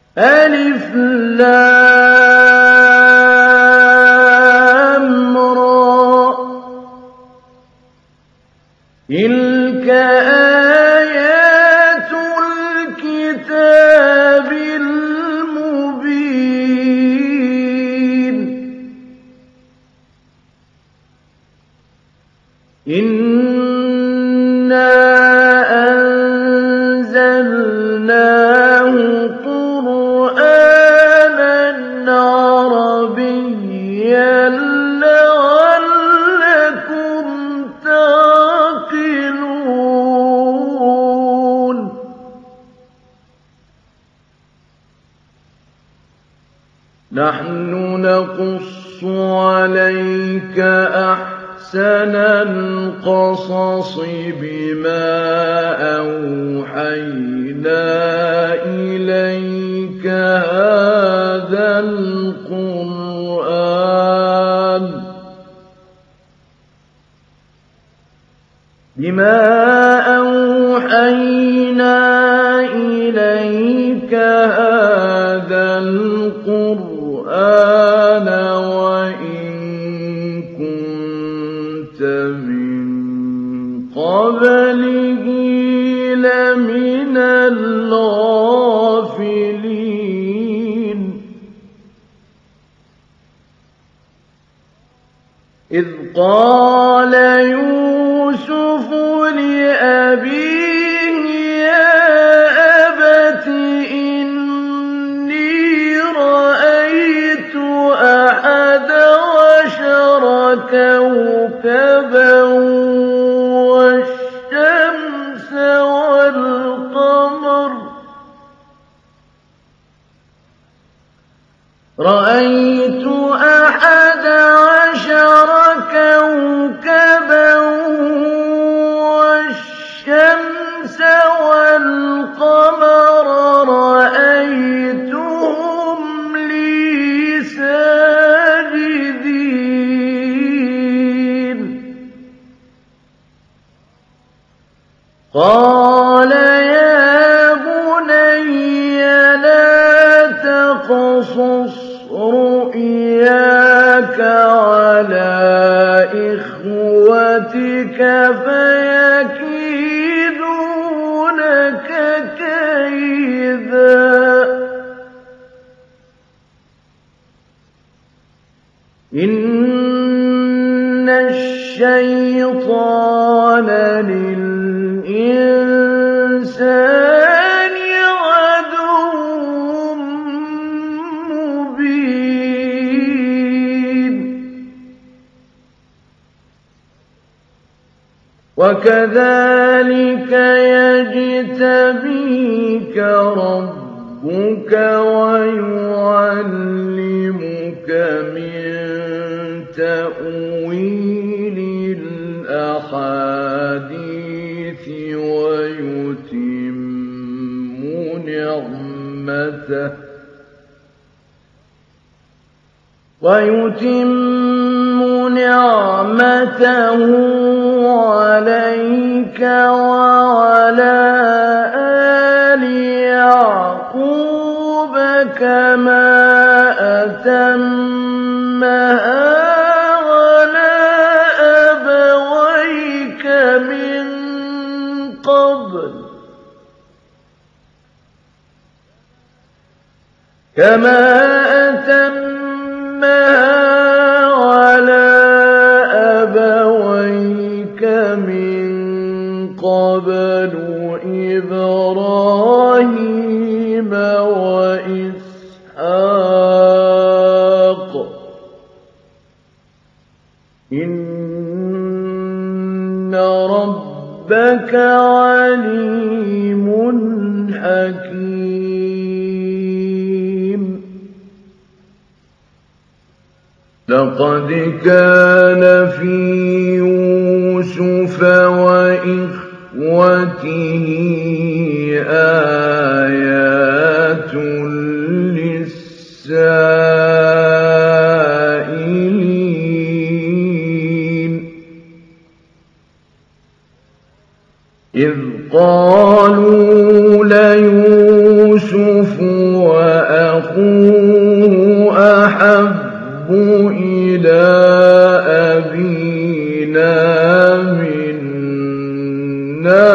ألف لام را تلك آيات الكتاب المبين إنا أنزلناه قرآنا عربيا لعلكم تعقلون نحن نقص عليك أحسن القصص بما أوحينا إليك هذا القرآن وإن كنت من قبله لمن الغافلين إذ قال يوسف لأبيه يا أبت إني رأيت 11 كوكبا والشمس والقمر رأيت 11 كوكبا والشمس والقمر رأيتهم لي ساجدين قال يا بني لا تقصص رؤياك على إخوتك فيكيدوا لك كيدا إن الشيطان للإنسان عدو مبين وكذلك يجتبيك ربك ويعلمك من تأويل الأحاديث ويتم نعمته عليك وعلى آل يعقوب كما أتمها على أبويك من قبل إبراهيم وإسحاق إن ربك عليم حكيم لقد كان في يوسف وإخوته آيات للسائلين إذ قالوا ليوسف وأخوه أحب إلى أبينا منا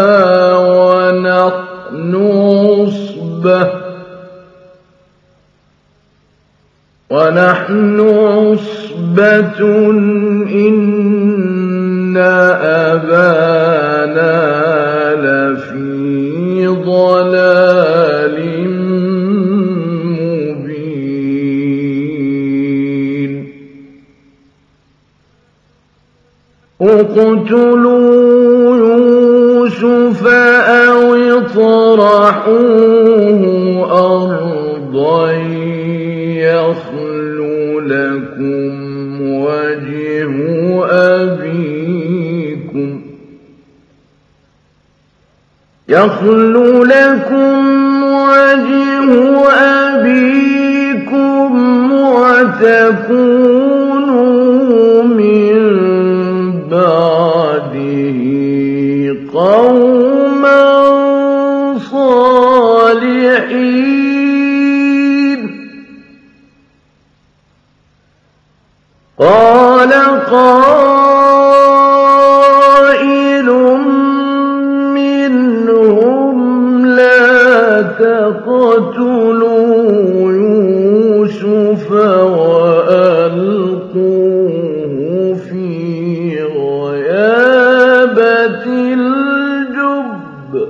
ونحن عصبة إن أبانا لفي ضلال مبين اقتلوا يوسف أو اطرحوه أرضا يخل لكم وجه أبيكم وتكونوا من بعده قوما صالحين قال قائل منهم لا تقتلوا يوسف وألقوه في غيابة الجب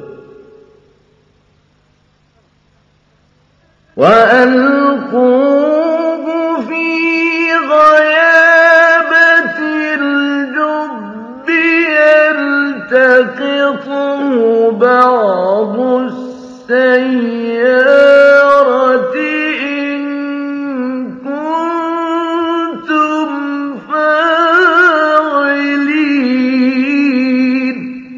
يلتقطه بعض السيارة إن كنتم فاعلين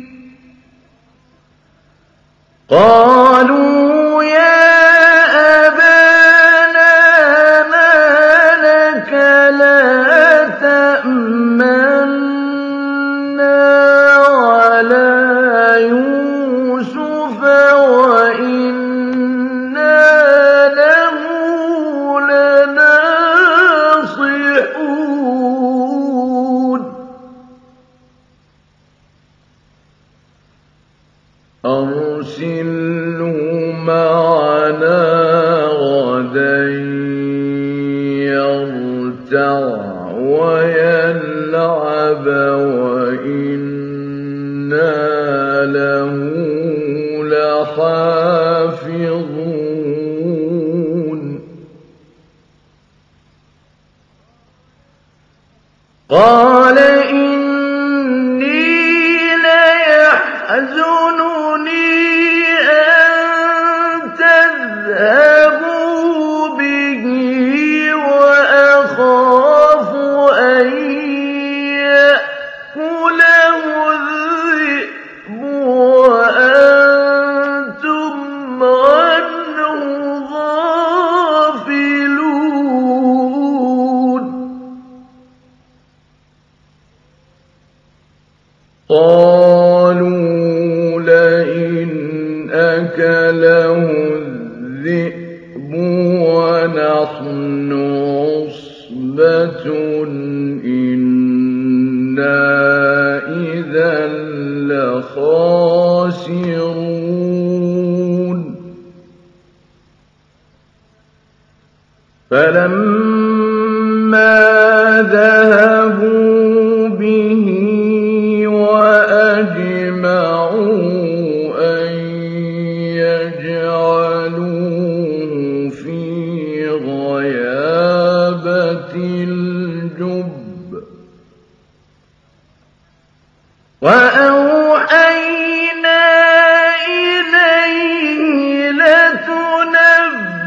قالوا يا أبانا ما لك لا تأمنا على يوسف وإنا له لناصحون أرسله معنا غدا يرتع ويلعب وإنا له لحافظون قال إني ليحزنني أن تذهبوا به وأخاف أن يأكله الذئب وأنتم عنه غافلون قالوا لئن أكله الذئب ونحن عصبة إنا إذا لخاسرون فلما ذهبوا به وأجمعوا أن يجعلوه في غيابة الجب وأوحينا إليه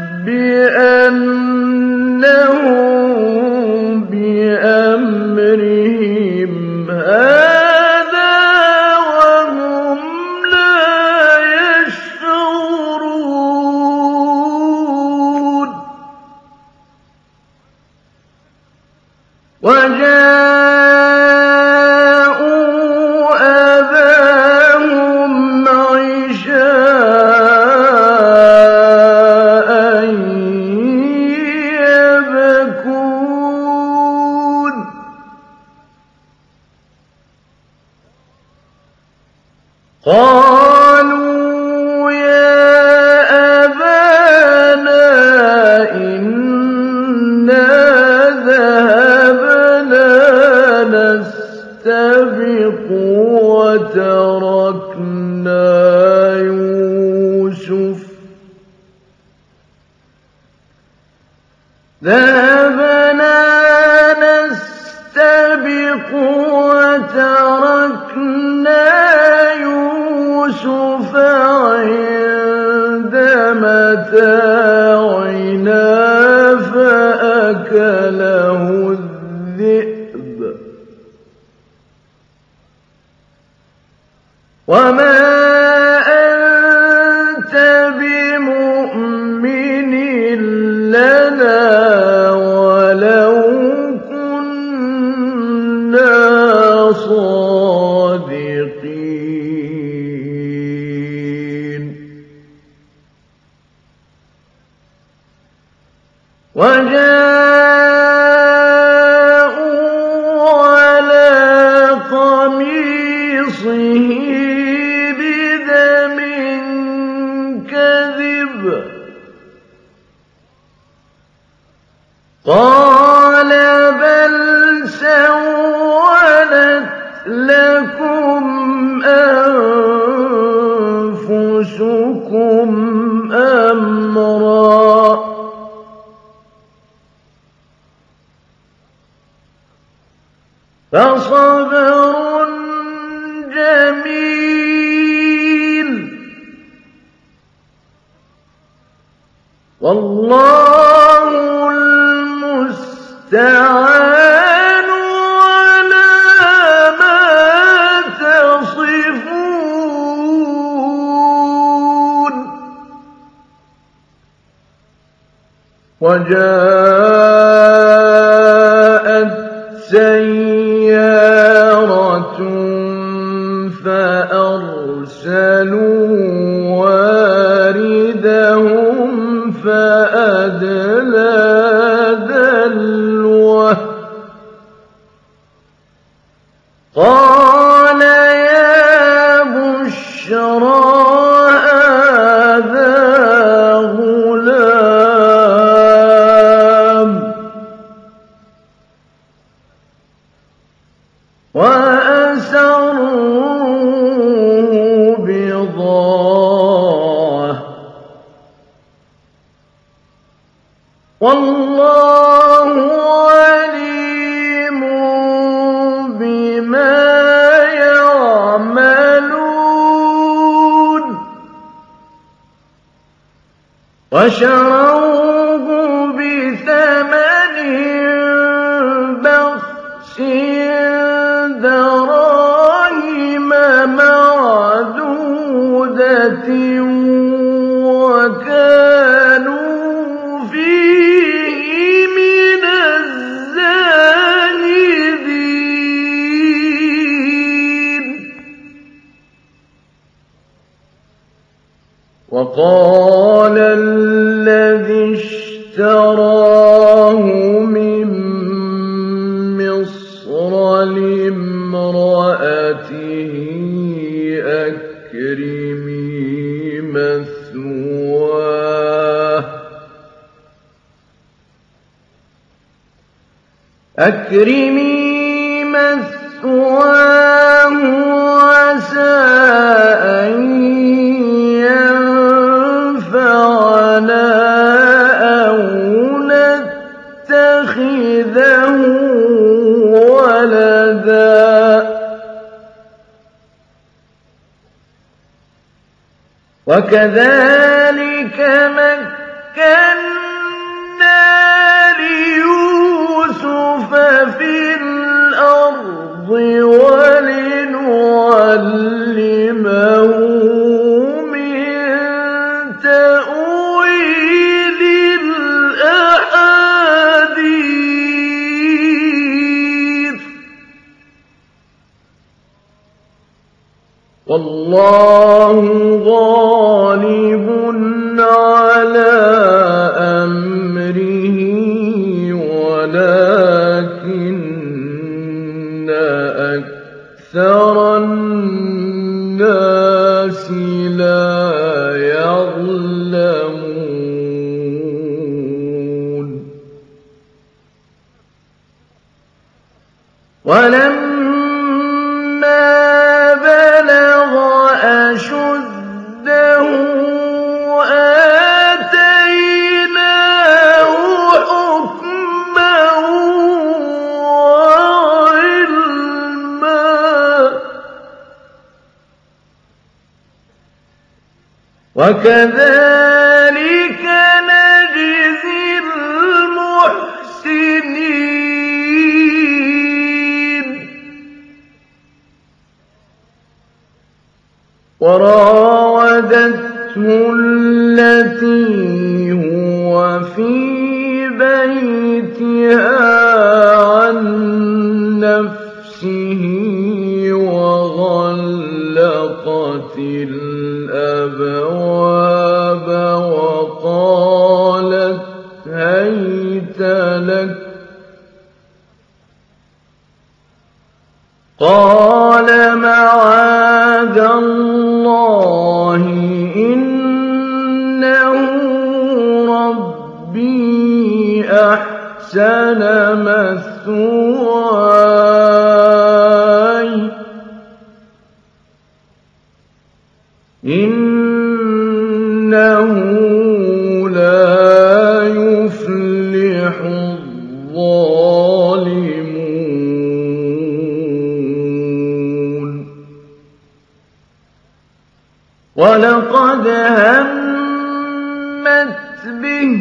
لتنبئنهم بأمرهم قالوا يا أبانا إنا ذهبنا نستبق وتركنا يوسف عند متاعنا فأكله الذئب وما أنت بمؤمن لنا ولو كنا صادقين وجاءوا على قميصه بدم كذب قال بل سولت لكم أنفسكم أمرا فصبر جميل والله المستعان على ما تصفون وجاءت سيارة فأرسلوا واردهم فأدلى دلوه قال يا بشرى هذا غلام وأسروه بضاعة والله عليم بما يعملون وشروه بثمن بخس دراهم معدودة وكانوا فيه من الزاهدين وقال الذي اشتراه من مصر لامرأته أكرمي مثواه عسى أن ينفعنا أو نتخذه ولدا وكذلك مكنا ليوسف في الأرض ولنعلمه من تأويل الأحاديث والله غالب على أمره ولكن أكثر الناس وَلَمَّا بَلَغَ أَشُدَّهُ آتَيْنَاهُ حُكْمًا وَعِلْمًا ۚ وَكَذَٰلِكَ نَجْزِي الْمُحْسِنِينَ. وَرَاوَدَتْهُ الَّتِي هُوَ فِي بَيْتِهَا عَن نَّفْسِهِ وَغَلَّقَتِ الْأَبْوَابَ وَقَالَتْ هَيْتَ لَكَ ۚ قَالَ مَعَاذَ اللَّهِ إِنَّهُ رَبِّي أَحْسَنَ مَثْوَايَ ۖ إِنَّهُ لَا يُفْلِحُ الظَّالِمُونَ. وَلَقَدْ هَمَّتْ بِهِ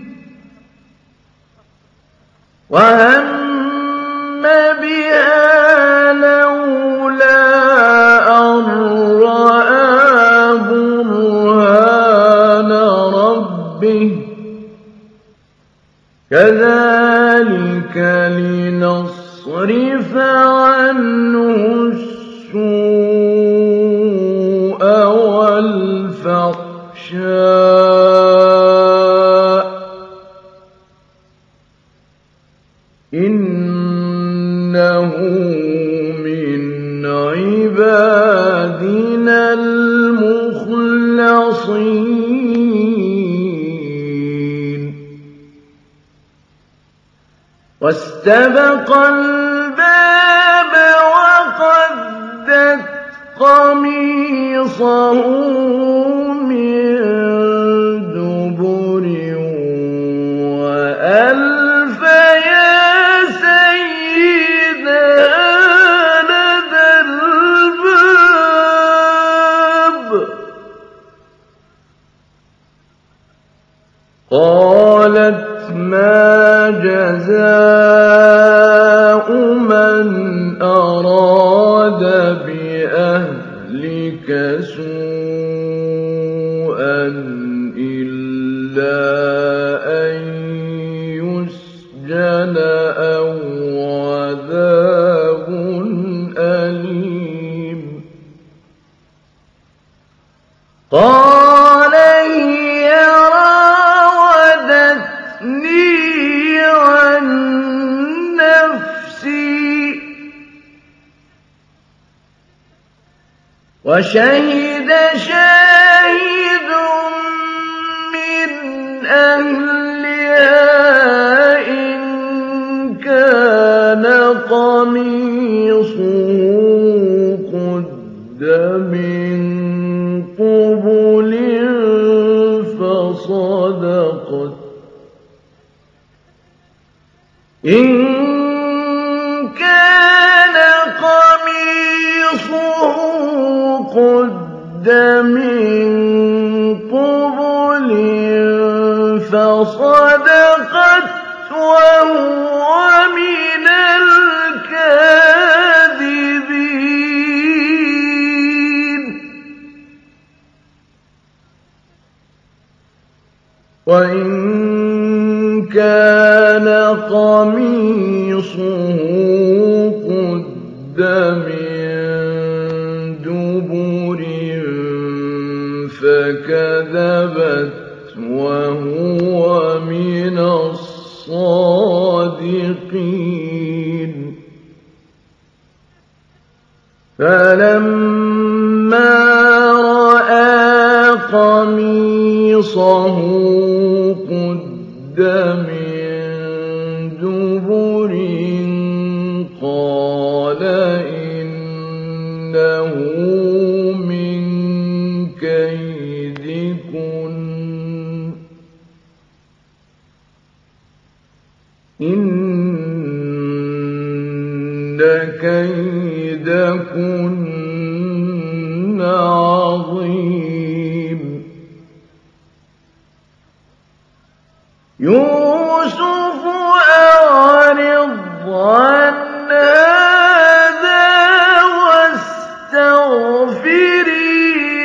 وَهَمَّ بِهَا لَوْلَا أَن رَّأَىٰ بُرْهَانَ رَبِّهِ ۚ كَذَٰلِكَ لِنَصْرِفَ عَنْهُ السُّوءَ وَالْفَحْشَاءَ ۚ إِنَّهُ مِنْ عِبَادِنَا الْمُخْلَصِينَ. وَاسْتَبَقَا الْبَابَ وَقَدَّتْ قَمِيصَهُ مِن دُبُرٍ وَأَلْفَ يَا سَيِّدَهَا لَدَى الْبَابِ ۚ قَالَتْ مَا جَزَاءُ مَنْ أَرَادَ بِأَهْلِكَ سُوءًا إِلَّا أَن يُسْجَنَ أَوْ عَذَابٌ أَلِيمٌ. قَالَ هِيَ رَاوَدَتْنِي عَن نَّفْسِي ۚ وَشَهِدَ شَاهِدٌ مِّنْ أَهْلِهَا إِن كَانَ قَمِيصُهُ قُدَّ مِن قُبُلٍ فَصَدَقَتْ ۚ إِن كَانَ قَمِيصُهُ قُدَّ مِن قُبُلٍ فَصَدَقَتْ وَهُوَ مِنَ الْكَاذِبِينَ. وَإِن كَانَ قَمِيصُهُ قُدَّ مِن دُبُرٍ فَكَذَبَتْ وَهُوَ مِنَ الصَّادِقِينَ. فَلَمَّا رَأَىٰ قَمِيصَهُ قُدَّ مِن دُبُرٍ قَالَ إِنَّ كَيْدَكُنَّ عَظِيمٌ يُوسُفُ أَعْرِضْ عَنْ هَٰذَا وَاسْتَغْفِرِي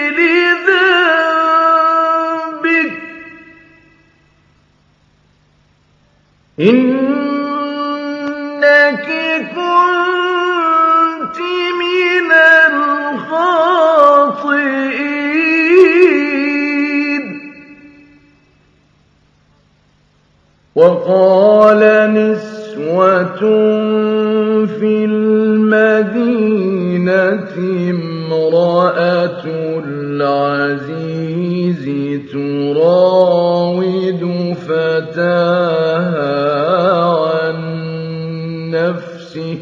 لِذَنبِكِ إِنَّكِ كُنتِ مِنَ الْخَاطِئِينَ وَقَالَ نِسْوَةٌ فِي الْمَدِينَةِ امْرَأَتُ الْعَزِيزِ تُرَاوِدُ فَتَاهَا عَن نَّفْسِهِ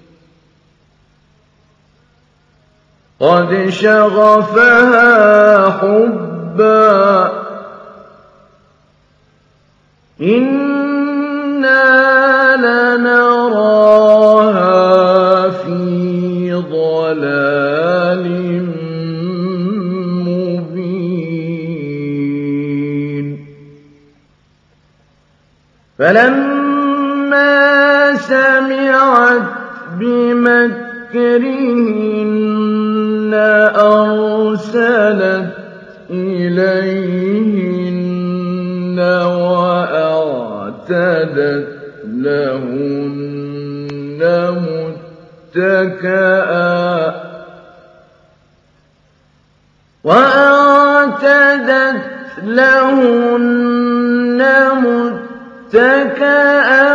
قَدْ شَغَفَهَا حُبًّا إِنَّا لَنَرَاهَا فِي ضَلَالٍ مُّبِينٍ فَلَمَّا سَمِعَتْ بِمَكْرِهِنَّ أَرْسَلَتْ إِلَيْهِنَّ وَأَعْتَدَتْ لَهُنَّ مُتَّكَأً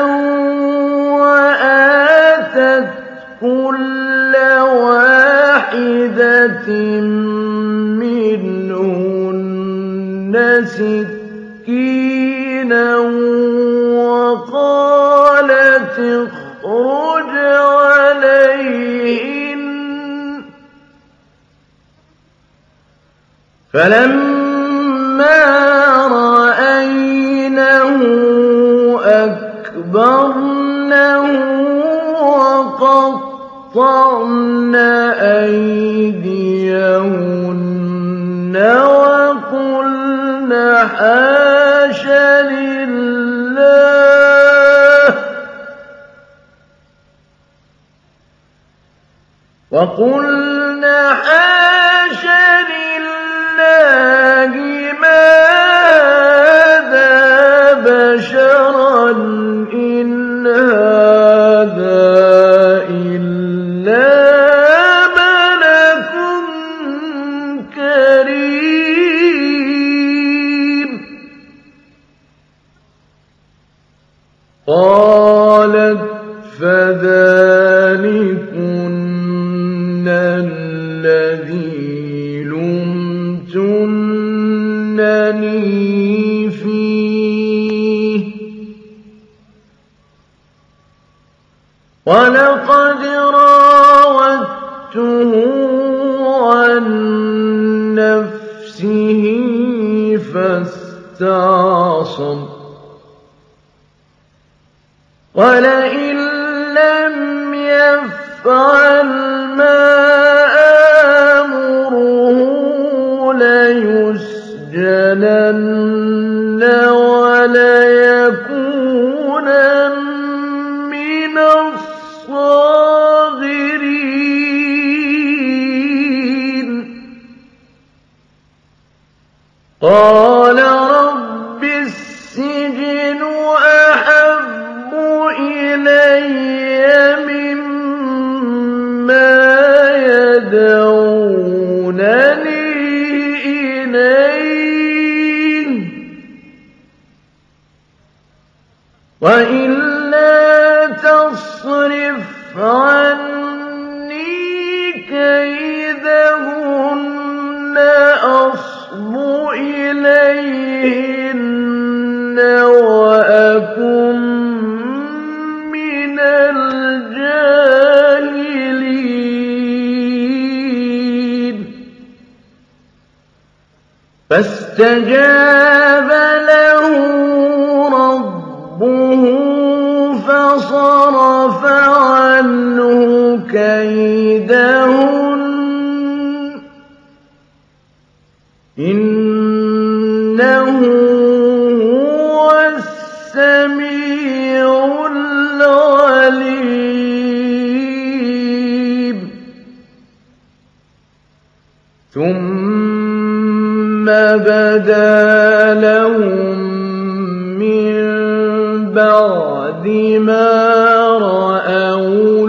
وَآتَتْ كُلَّ وَاحِدَةٍ مِّنْهُنَّ سِكِّينًا وَقَالَتِ اخْرُجْ عَلَيْهِنَّ فَلَمَّا رَأَيْنَهُ أَكْبَرْنَهُ وَقَطَّعْنَ أَيْدِيَهُنَّ وَقُلْنَ حَاشَ لِلَّهِ مَا هَٰذَا بَشَرًا إِنْ هَٰذَا إِلَّا مَلَكٌ كَرِيمٌ قَالَتْ فَذَٰلِكُنَّ الَّذِي لُمْتُنَّنِي فِيهِ وَلَقَدْ رَاوَدتُّهُ عَن نَّفْسِهِ فَاسْتَعْصَمَ وَلَئِن لَّمْ يَفْعَلْ مَا آمُرُهُ لَيُسْجَنَنَّ وَلَيَكُونًا مِّنَ الصَّاغِرِينَ قَالَ رَبِّ السِّجْنُ أَحَبُّ إِلَيَّ مِمَّا يَدْعُونَنِي إِلَيْهِ وَإِلَّا تَصْرِفْ عَنِّي كَيْدَهُنَّ أَصْبُ إِلَيْهِنَّ وَأَكُن مِّنَ الْجَاهِلِينَ فَاسْتَجَابَ لَهُ رَبُّهُ فصرف عنه كيدهن إنه هو السميع العليم ثم بدا لهم من بعد ما رأوا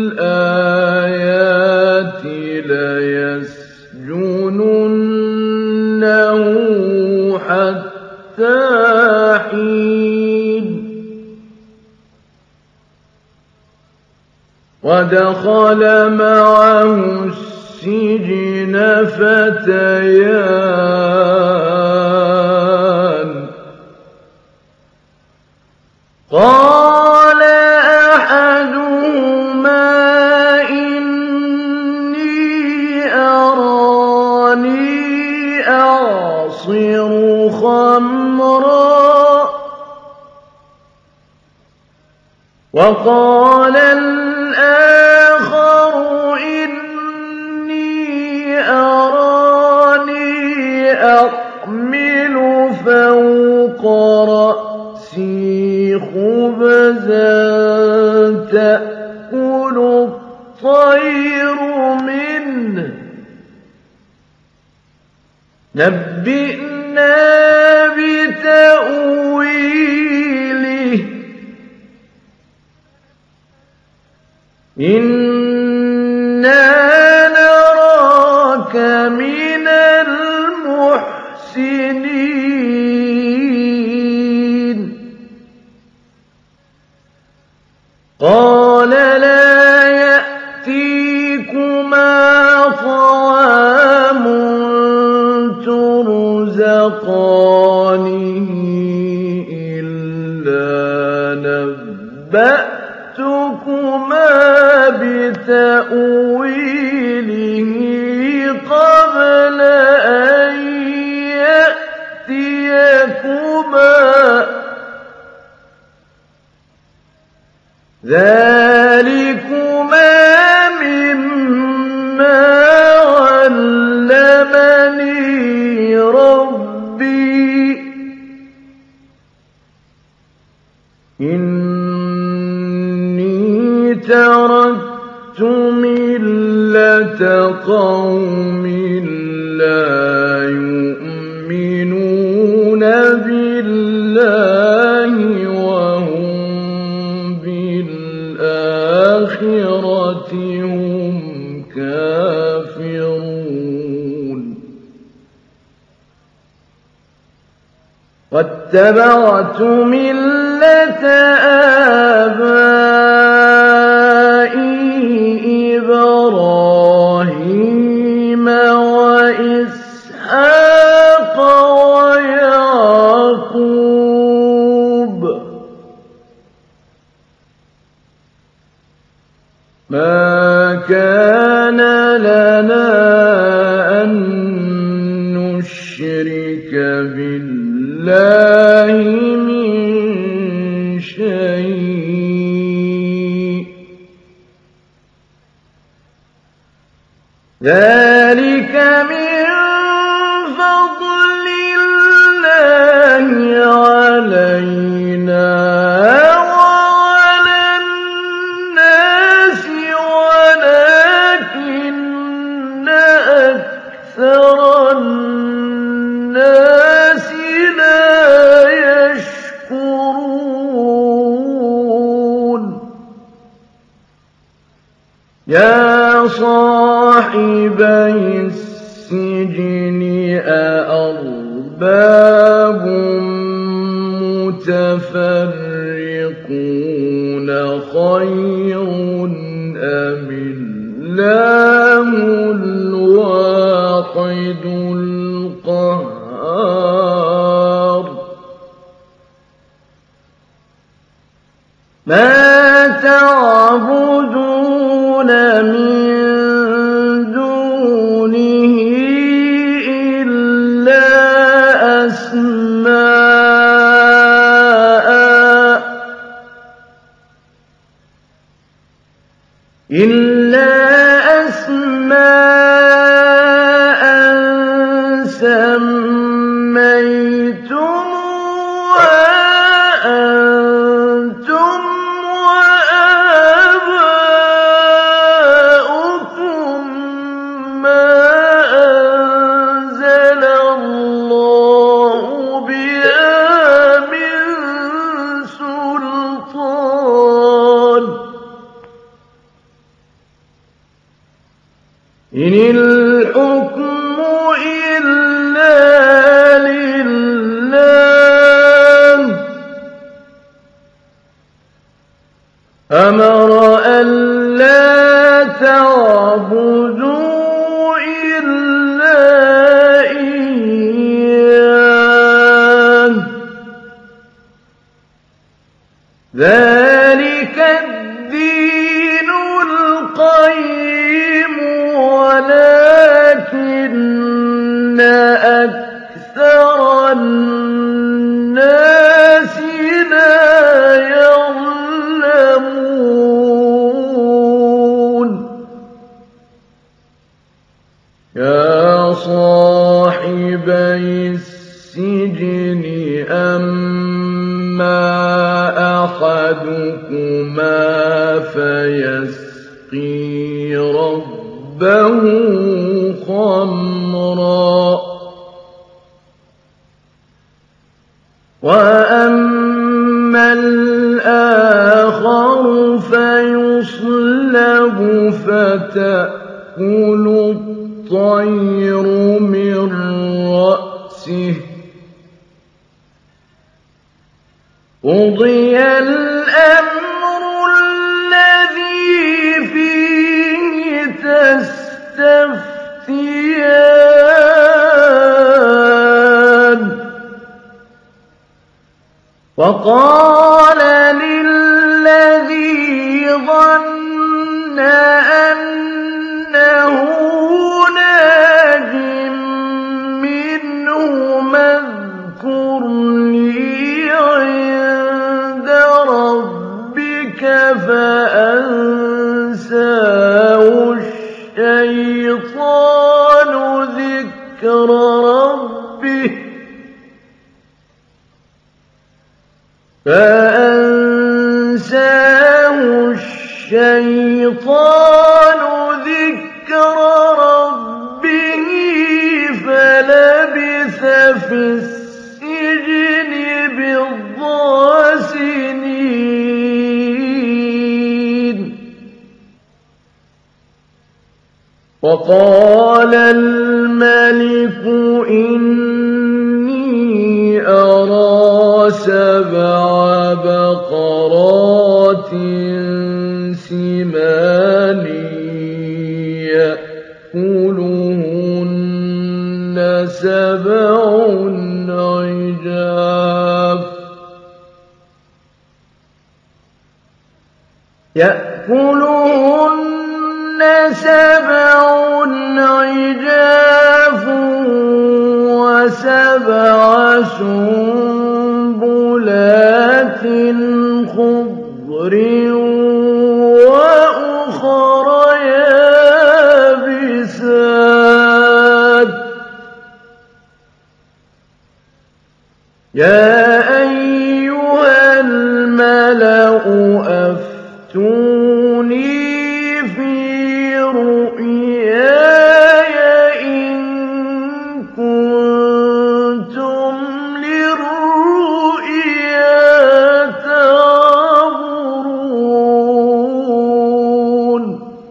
الآيات ليسجننه حتى حين ودخل معه السجن فتيان قال أحدهما إني أراني أعصر خمرا وقال الآخر إني أراني أحمل فوق رأسي خبزا تأكل الطير منه نبئنا بتأويله إنا نراك من المحسنين قال لا يأتيكما طعام ترزقانه إلا نبأتكما بتأويله قبل أن يأتيكما ذلكما مما علمني ربي إني تركت ملة قوم لا يؤمنون بالله وهم بالآخرة هم كافرون واتبعت ملة آبائي إبراهيم وإسحاق ويعقوب ما كان لنا أن نشرك بالله من شيء ذلك من فضل الله علينا وعلى الناس ولكن أكثر الناس لا يشكرون يا صاحبي السجن أأرباب متفرقون خير أم الله الواحد القهار ما تعبدون من دونه إلا أسماء إِلَّا أَسْمَاءً سَمَّيْتُمُوهَا أَنتُمْ وَآبَاؤُكُم مَّا أَنزَلَ اللَّهُ بِهَا مِن سُلْطَانٍ ۚ إِنِ الْحُكْمُ إِلَّا لِلَّهِ ۚ أَمَرَ أَلَّا تَعْبُدُوا إِلَّا إِيَّاهُ ۚ ذَٰلِكَ الدِّينُ الْقَيِّمُ وَلَٰكِنَّ أَكْثَرَ النَّاسِ لَا يَعْلَمُونَ يَا صَاحِبَيِ السِّجْنِ أَمَّا أَحَدُكُمَا فَيَسْقِي رَبَّهُ خَمْرًا وَأَمَّا الْآخَرُ فَيُصْلَبُ فَتَأْكُلُ الطَّيْرُ مِن رَّأْسِهِ ۚ قُضِيَ الْأَمْرُ الَّذِي فِيهِ تَسْتَفْتِيَانِ وَقَالَ لِلَّذِي ظَنَّ أَنَّهُ نَاجٍ مِّنْهُمَا اذْكُرْنِي عِندَ رَبِّكَ فَأَنسَاهُ الشَّيْطَانُ ذِكْرَ رَبِّهِ فَلَبِثَ فِي السِّجْنِ بِضْعَ سِنِينَ وَقَالَ الْمَلِكُ إِنِّي أَرَىٰ 7 بَقَرَاتٍ سِمَانٍ يَأْكُلُهُنَّ 7 عِجَافٌ و7 سُنبُلَاتٍ خُضْرٍ وَأُخَرَ يَابِسَاتٍ ۖ يَا أَيُّهَا الْمَلَأُ أَفْتُونِي فِي رُؤْيَايَ إِن كُنتُمْ لِلرُّؤْيَا تَعْبُرُونَ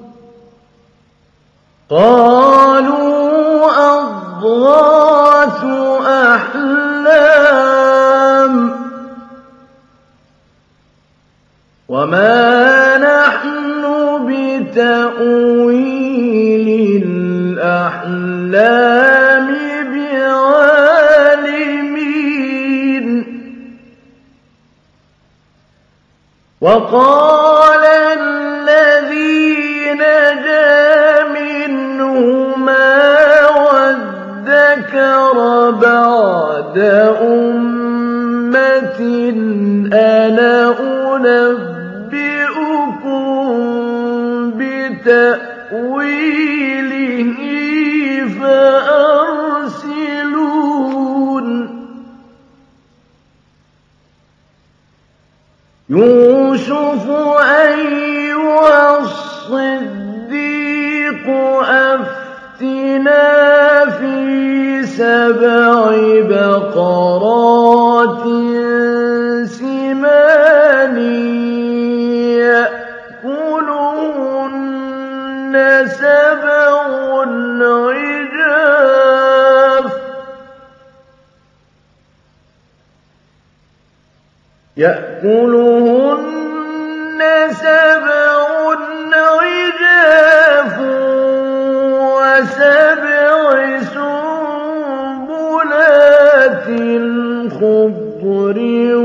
قَالُوا أَضْغَاثُ أَحْلَامٍ وَمَا نَحْنُ بِتَأْوِيلِ الْأَحْلَامِ بِعَالِمِينَ وَقَالَ الَّذِي نَجَا مِنْهُمَا وَادَّكَرَ بَعْدَ أُمَّةٍ أَنَا أُنَبِّئُكُم بِتَأْوِيلِهِ فَأَرْسِلُونِ يُوسُفُ أَيُّهَا الصِّدِّيقُ أَفْتِنَا فِي 7 بَقَرَاتٍ سِمَانٍ يَأْكُلُهُنَّ 7 عِجَافٌ و7 سُنبُلَاتٍ خُضْرٍ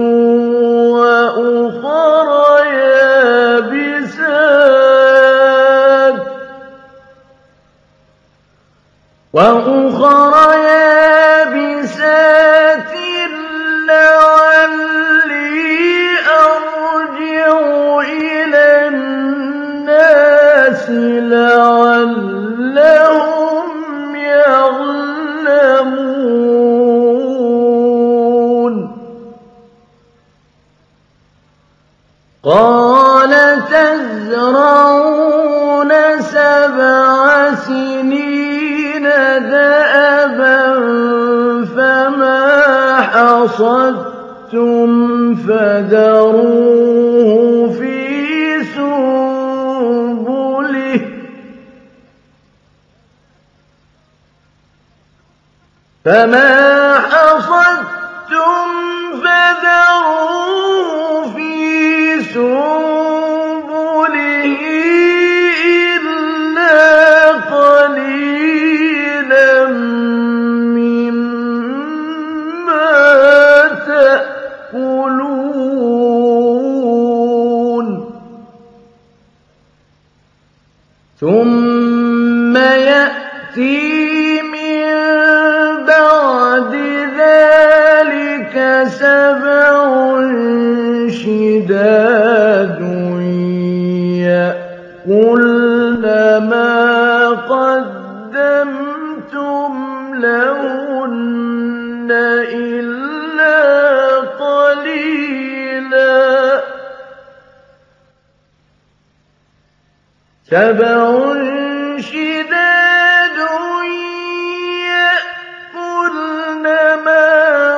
وَأُخَرَ يَابِسَاتٍ لَّعَلِّي أَرْجِعُ إِلَى النَّاسِ لَعَلَّهُمْ يَعْلَمُونَ قَالَ تَزْرَعُونَ 7 سِنِينَ دَأَبًا فَمَا حَصَدتُّمْ فَذَرُوهُ فِي سُنبُلِهِ إِلَّا قَلِيلًا مِّمَّا تَأْكُلُونَ ثُمَّ يَأْتِي مِن بَعْدِ ذَلِكَ 7 شِدَادٌ يَأْكُلْنَ مَا قَدَّمْتُمْ لَهُنَّ إِلَّا قَلِيلًا 7 شِدَادٌ يَأْكُلْنَ مَا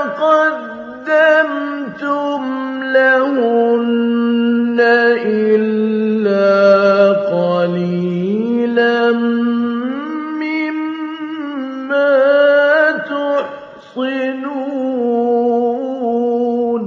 قَدَّمْتُمْ لَهُنَّ إِلَّا قَلِيلًا مِّمَّا تُحْصِنُونَ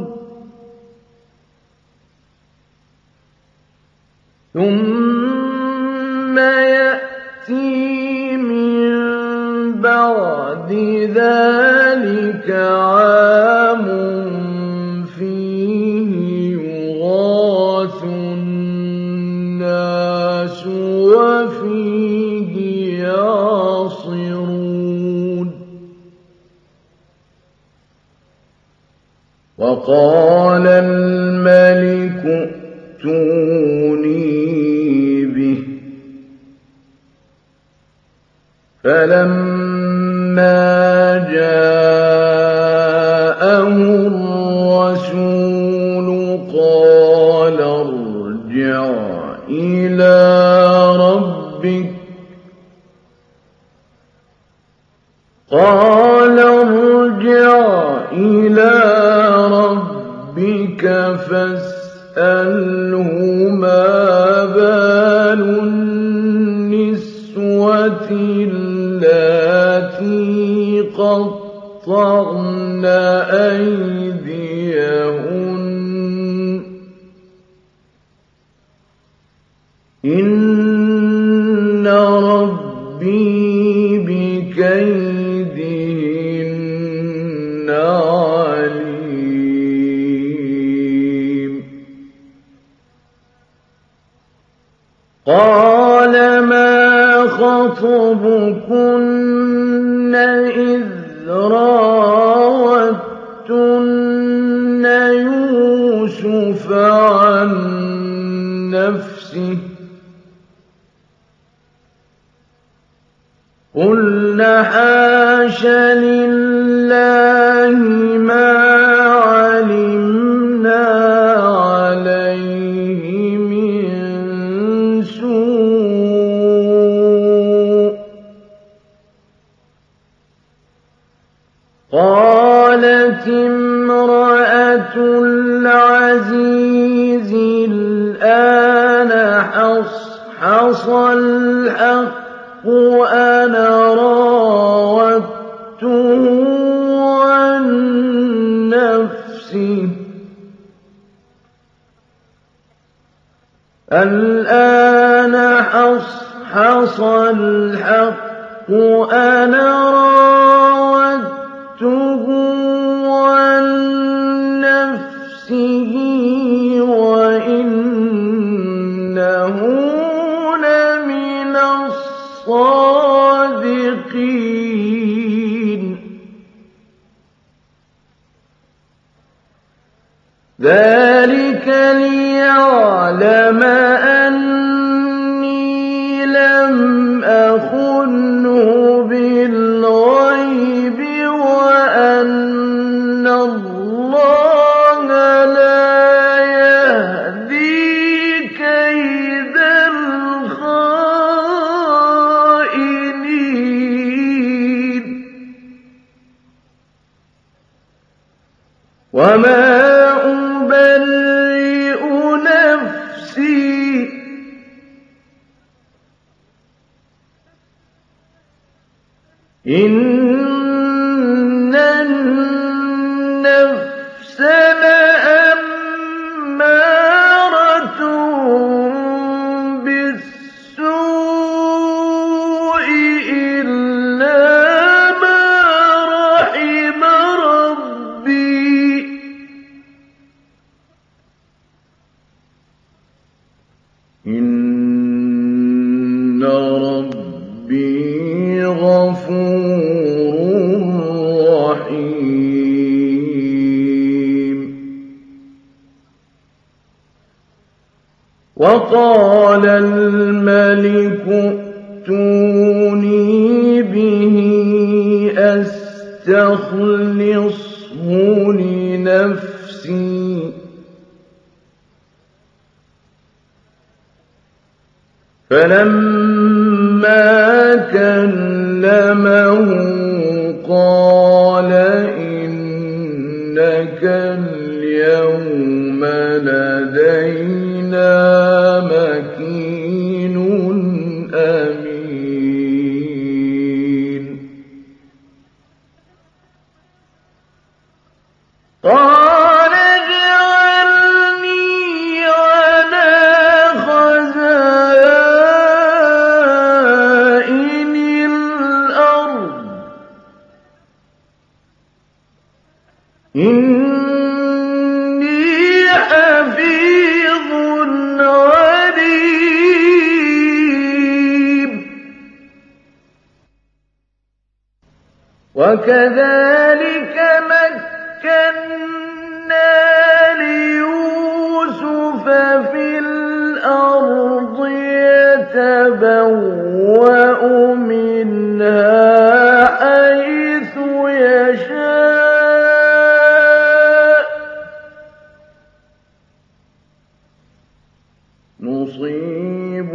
ثُمَّ يَأْتِي مِن بَعْدِ ذَلِكَ عَامٌ فِيهِ يُغَاثُ النَّاسُ وَفِيهِ يَعْصِرُونَ وَقَالَ الْمَلِكُ ائْتُونِي بِهِ فَلَمَّا جَاءَهُ الرَّسُولُ قَالَ ارْجِعْ إِلَىٰ رَبِّكَ فَاسْأَلْهُ مَا بَالُ النِّسْوَةِ اللَّاتِي قَطَّعْنَ أَيْدِيَهُنَّ إِنَّ رَبِّي بِكَيْدِهِنَّ عَلِيمٌ قَالَ مَا خَطْبُكُنَّ إِذْ رَاوَدتُّنَّ يُوسُفَ عَن نَّفْسِهِ قُلْنَا حَاشَ لِلَّهِ مَا عَلِمْنَا عَلَيْهِ مِن سُوءٍ ۗ قَالَتِ امْرَأَتُ الْعَزِيزِ الْآنَ حَصْحَصَ الْحَقُّ أَنَا رَاوَدتُّهُ عَن نَّفْسِهِ الْآنَ حَصْحَصَ الْحَقُّ أَنَا رَاوَدتُّهُ عَن نَّفْسِهِ وَإِنَّهُ لَمِنَ الصَّادِقِينَ ذَلِكَ لِيَعْلَمَ أَنِّي لَمْ أَخُنْهُ بِالْغَيْبِ وَأَنَّ اللَّهَ لَا يَهْدِي كَيْدَ الْخَائِنِينَ وَمَا أُبَرِّئُ نَفْسِي ۚ إِنَّ النَّفْسَ لَأَمَّارَةٌ بِالسُّوءِ إِلَّا مَا رَحِمَ رَبِّي ۚ إِنَّ رَبِّي غَفُورٌ رَّحِيمٌ وَقَالَ الْمَلِكُ ائْتُونِي بِهِ أَسْتَخْلِصْهُ لِنَفْسِي ۖ فَلَمَّا كَلَّمَهُ قَالَ إِنَّكَ الْيَوْمَ لَدَيْنَا مَكِينٌ أَمِينٌ قَالَ اجْعَلْنِي عَلَىٰ خَزَائِنِ الْأَرْضِ ۖ إِنِّي حَفِيظٌ عَلِيمٌ وَكَذَٰلِكَ مَكَّنَّا لِيُوسُفَ فِي الْأَرْضِ يَتَبَوَّأُ مِنْهَا حَيْثُ يَشَاءُ ۚ نُصِيبُ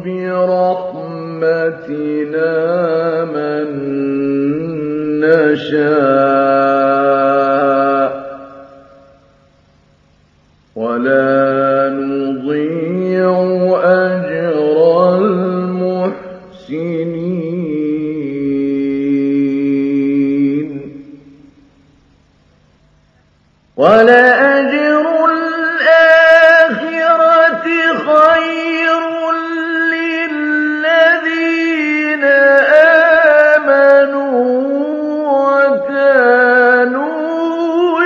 بِرَحْمَتِنَا مَن نَّشَاءُ ۖ وَلَا نُضِيعُ أَجْرَ الْمُحْسِنِينَ وَلَأَجْرُ الْآخِرَةِ خَيْرٌ لِّلَّذِينَ آمَنُوا وَكَانُوا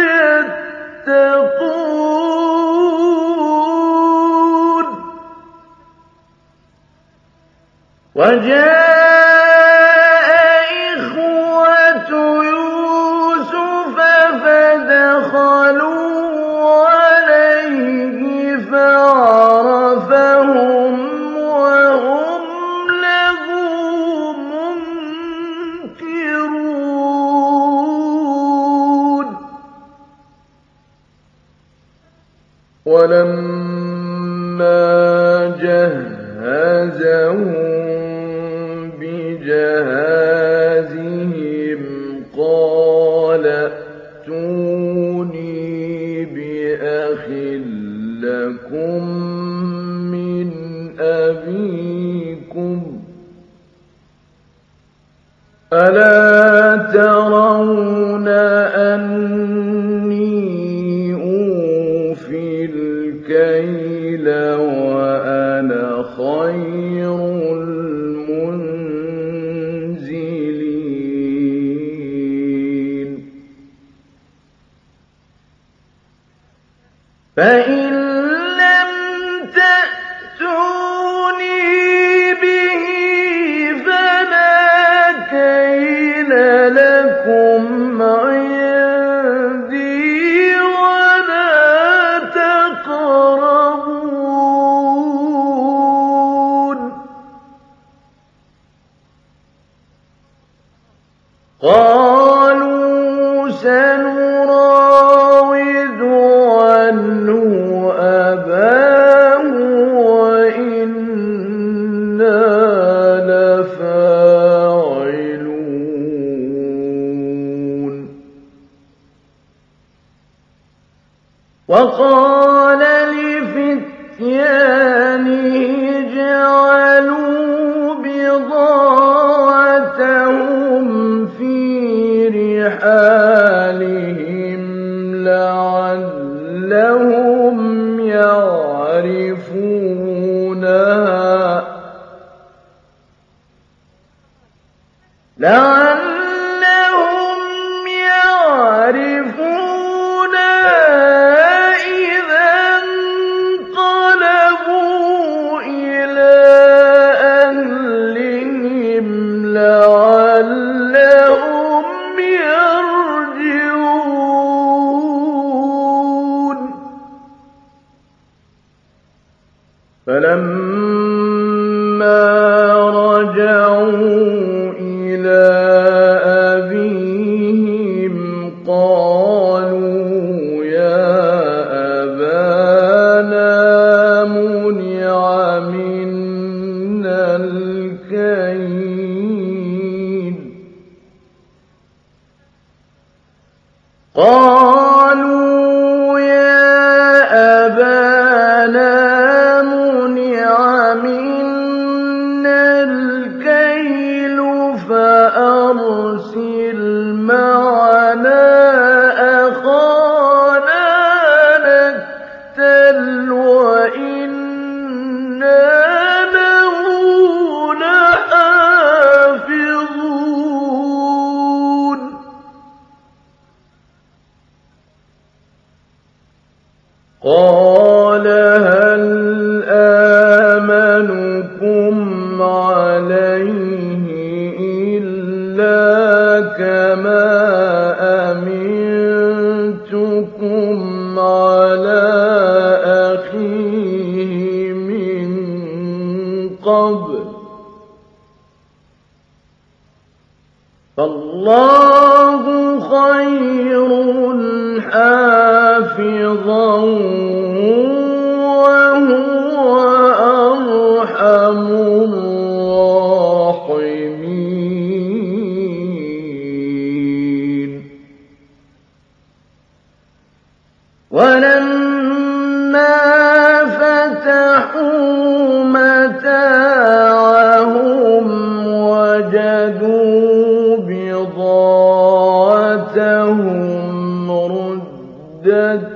يَتَّقُونَ وَجَاءَ إِخْوَةُ يُوسُفَ فَدَخَلُوا عَلَيْهِ فَعَرَفَهُمْ وَهُمْ لَهُ مُنكِرُونَ ولما جهزهم بجهازهم قال ائتوني بأخ لكم من أبيكم ألا ترون أني أوفي الكيل وأنا خير المنزلين فإن لم تأتوني به فلا كيل لكم عندي ولا تقربون قالوا سنراود عنه أباه وإنا لفاعلون وقال لفتيانه اجعلوا بضاعتهم في رحالهم لعلهم يعرفونها إذا انقلبوا إلى أهلهم لعلهم يرجعون فلما رجعوا إلى أبيهم قالوا يا أبانا منع منا الكيل قالوا يا أبانا منع منا الكيل فأرسل معنا أخانا نكتل وإنا له لحافظون قال هل آمنكم عليه إلا كما أمنتكم على أخيه من قبل فالله خير حافظا وهو أرحم الراحمين ولما فتحوا متاعهم وجدوا بضاعتهم ردت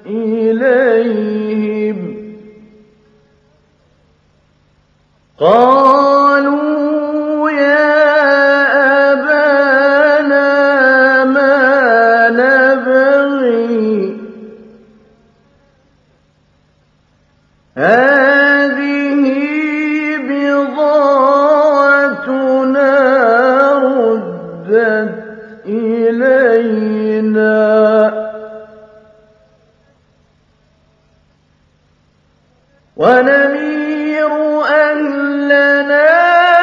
إليهم قالوا يا أبانا ما نبغي هذه بضاعتنا ردت إلينا ونمير أهلنا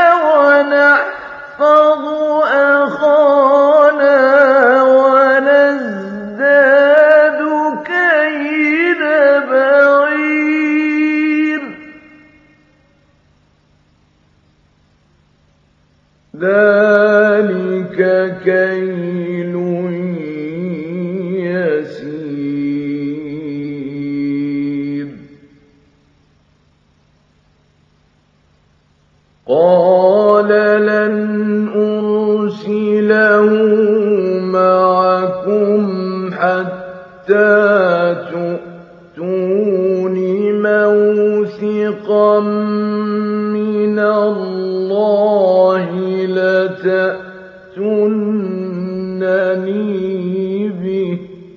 ونحفظ أخانا ونزداد كيل بعض ذلك كيل يسير قال لن أرسله معكم حتى تؤتون موثقا من الله لتأتونني به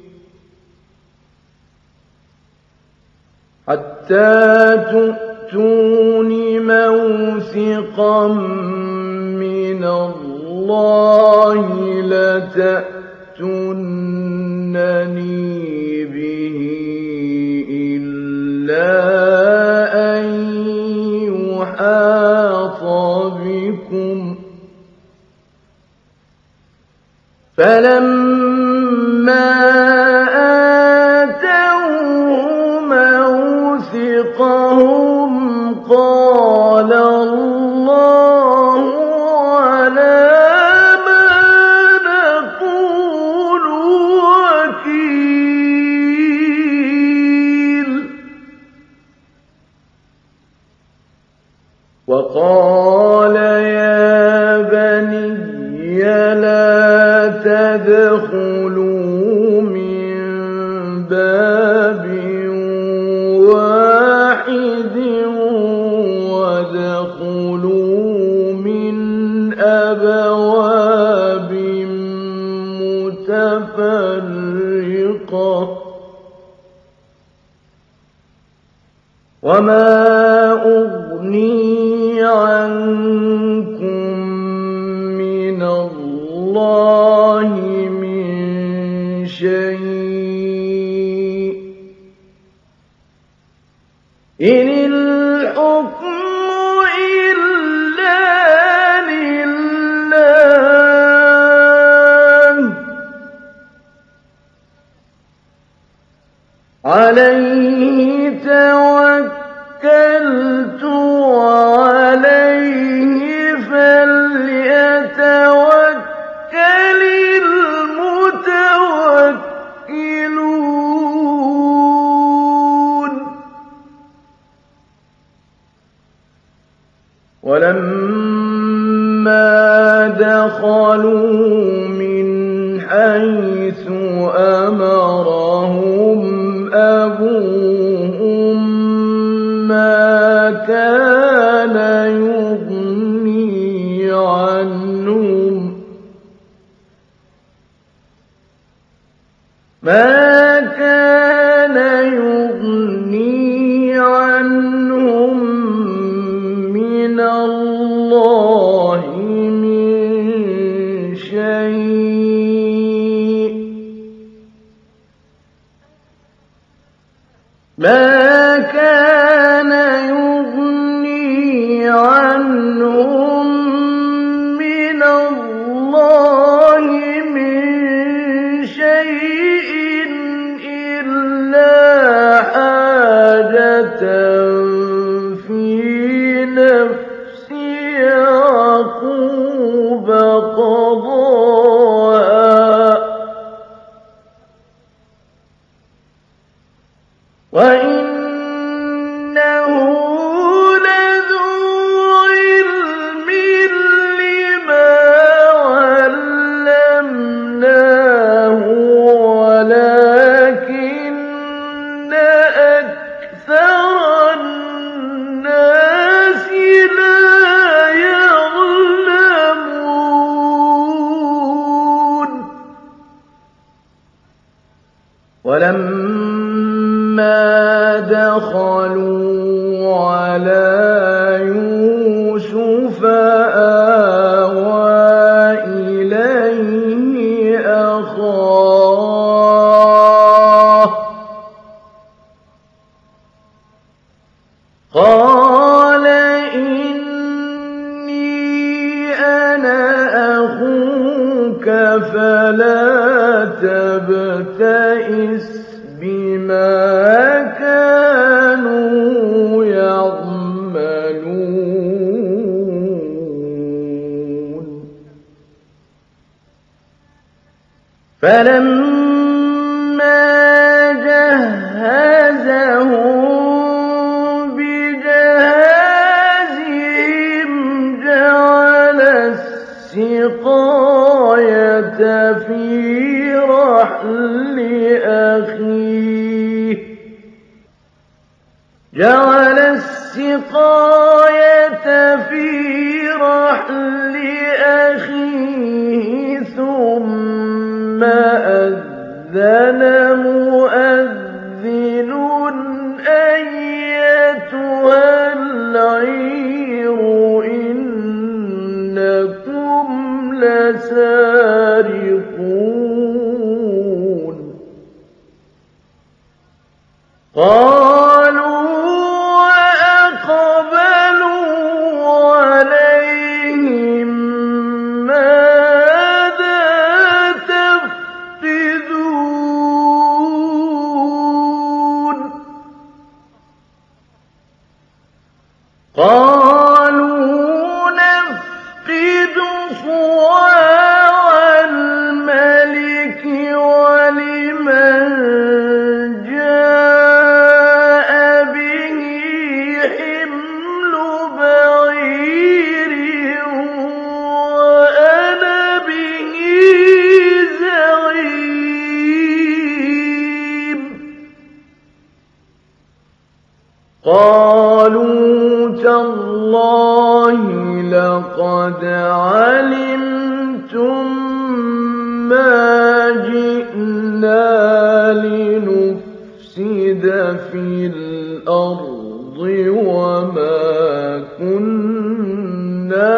إلا أن يحاط بكم فلما آتوه موثقهم قال الله على ما نقول وكيل وقال يا بني لا تدخلوا من باب واحد وادخلوا من أبواب متفرقة وما أغني عنكم من الله من شيء إن الحكم إلا لله عليه توكلت وعليه فليتوكل المتوكلون ولما دخلوا من حيث أمرهم أبوهم ما كان يغني عنهم من الله من شيء ما كان يغني عنهم من الله من شيء إلا حاجة في نفس يعقوب قضاها وإنه لذو علم لما علمناه ولكن أكثر الناس لا يعلمون ولما دخلوا على يوسف آوى إليه أخاه قال إني أنا أخوك فلا تبتئس بما كانوا يعملون جعل السقاية في رحل أخيه ثم أذن مؤذن أيتها العير إنكم لسارقون قالوا وأقبلوا عليهم ماذا تفقدون قالوا نفقد صواع الملك ولمن جاء به حمل بعير وأنا به زعيم قالوا تالله لقد علمتم ما جئنا لنفسد في الأرض وما كنا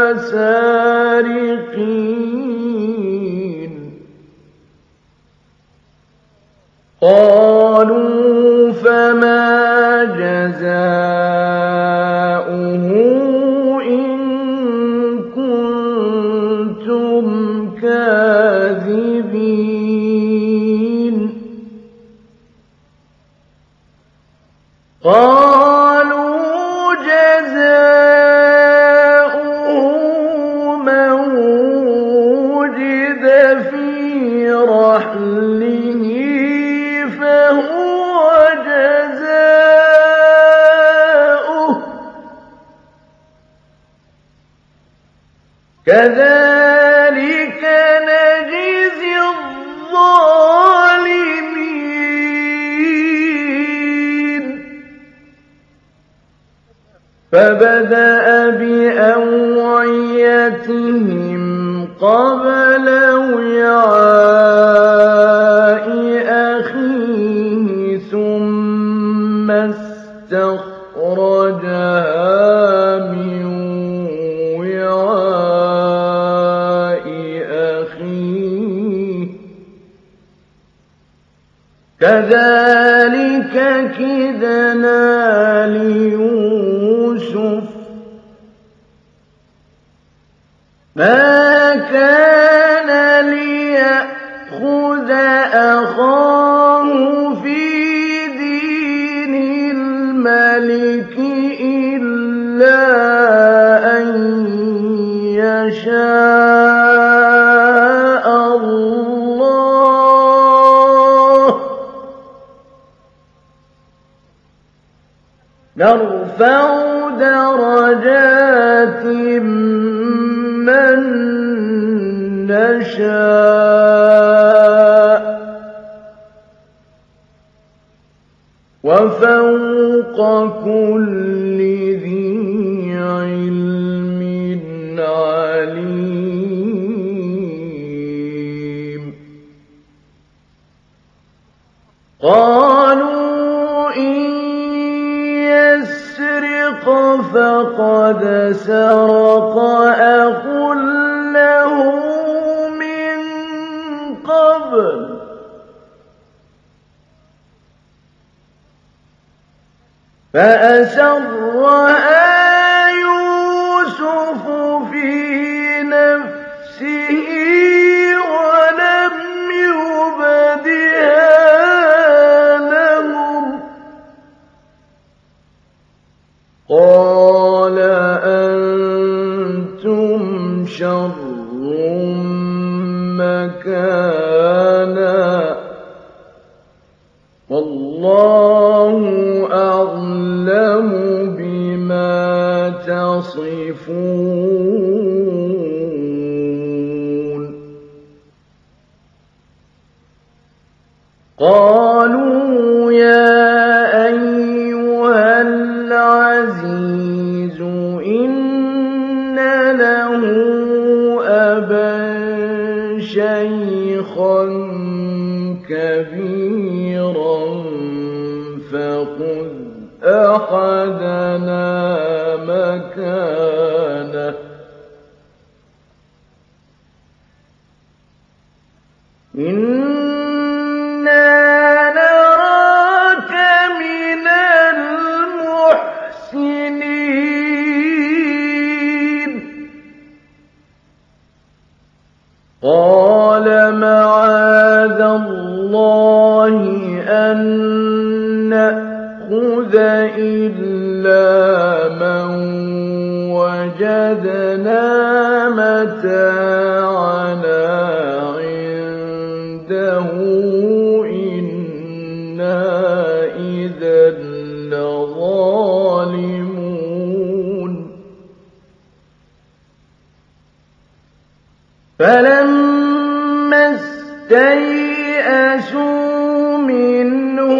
سارقين قالوا فما جزاؤه إن كنتم كاذبين قالوا جزاؤه من وجد في رحله فهو جزاؤه كذلك نجزي الظالمين فبدأ بأوعيتهم قبل وعاء أخيه ثم استخرجها من وعاء أخيه كذلك كدنا ليوسف ما كان ليأخذ أخاه في دين الملك إلا أن يشاء الله نرفع درجات من نشاء وفوق كل ذي علم عليم قالوا إن يسرق فقد سرق أخ له من قبل فأسرها يوسف في نفسه ولم يبدها لهم قال أنتم شر مكانا والله أعلم بما تصفون قالوا يا أيها خذ أحدنا مكانه إنا نراك من المحسنين قال معاذ الله أن نأخذ إلا من وجدنا متاعنا عنده إنا إذا لظالمون فلما استيئسوا منه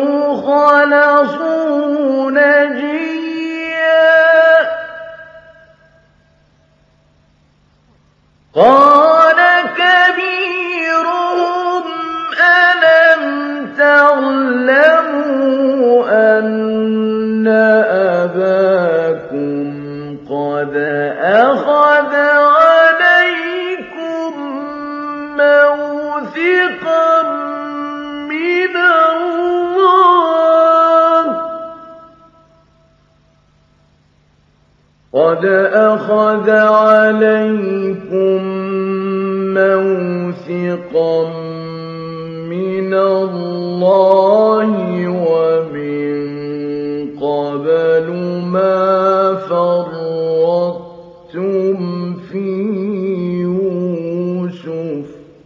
خلصوا نجيا قال كبيرهم ألم تعلموا أن أباكم قد أخذ عليكم موثقا من الله قد أخذ عليكم موثقا من الله ومن قبل ما فرطتم في يوسف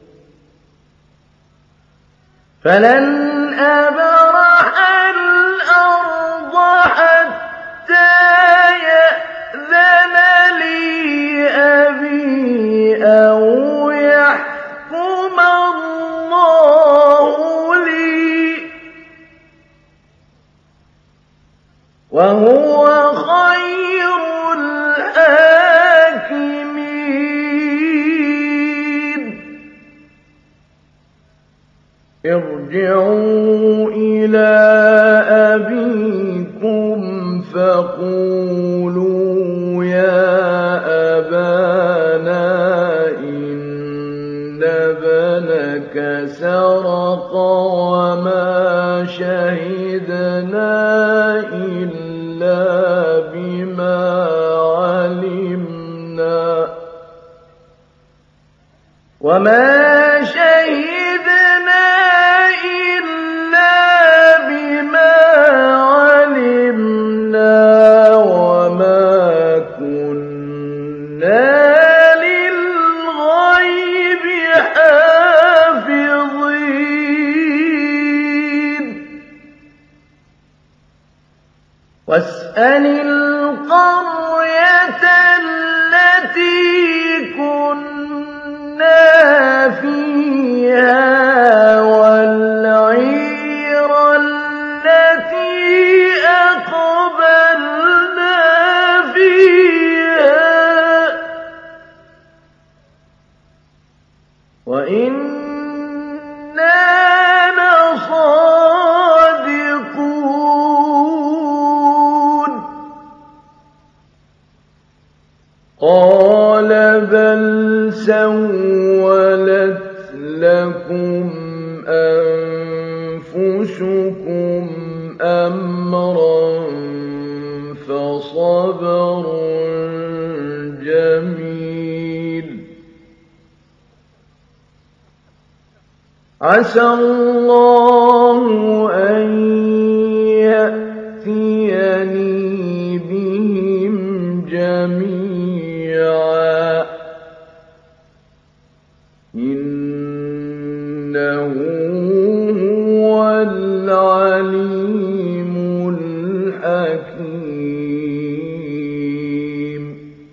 فلن أبرح الأرض حتى يأذن لي أبي أو يحكم الله لي وهو خير الحاكمين ارجعوا إلى أبيكم فقولوا يا أبانا إن ابنك سرق وما شهدنا إلا بما علمنا وما شهدنا إلا بما علمنا وما كنا للغيب حافظين واسأل القرية التي كنا فيها والعير التي أقبلنا فيها وإنا لصادقون قال بل سولت لكم أنفسكم أمرا فصبر جميل عسى الله أن يأتيني بهم جميعا إنه هو العليم الحكيم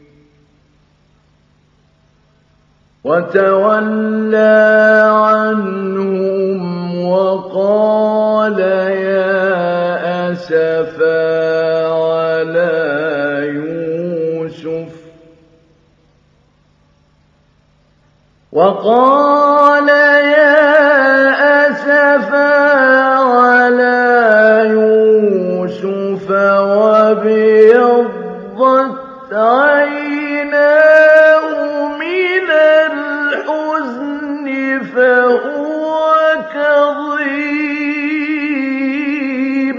وتولى عنهم وقال يا أسفا على يوسف وقال يا أسفا على يوسف وابيضت عيناه من الحزن فهو كظيم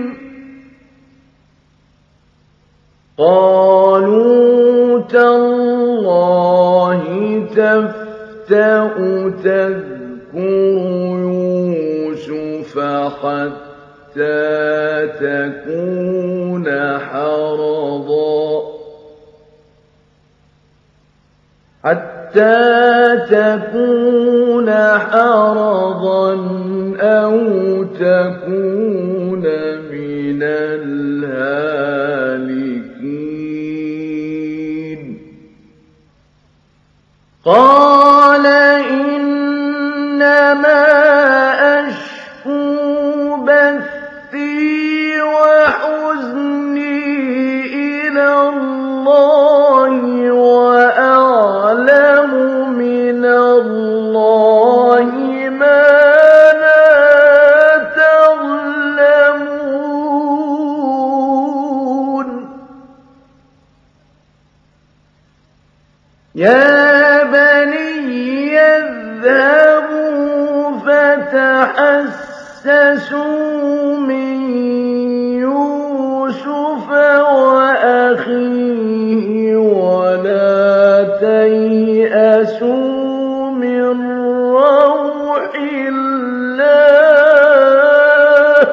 قالوا تالله تفتأ تذكر يوسف حتى تكون حرضا أو تكون من الهالكين قال إنما أشكو بثي وحزني إلى الله وأعلم من الله ما لا تعلمون يا بني اذهبوا فتحسسوا من يوسف وأخيه ولا تيأسوا من روح الله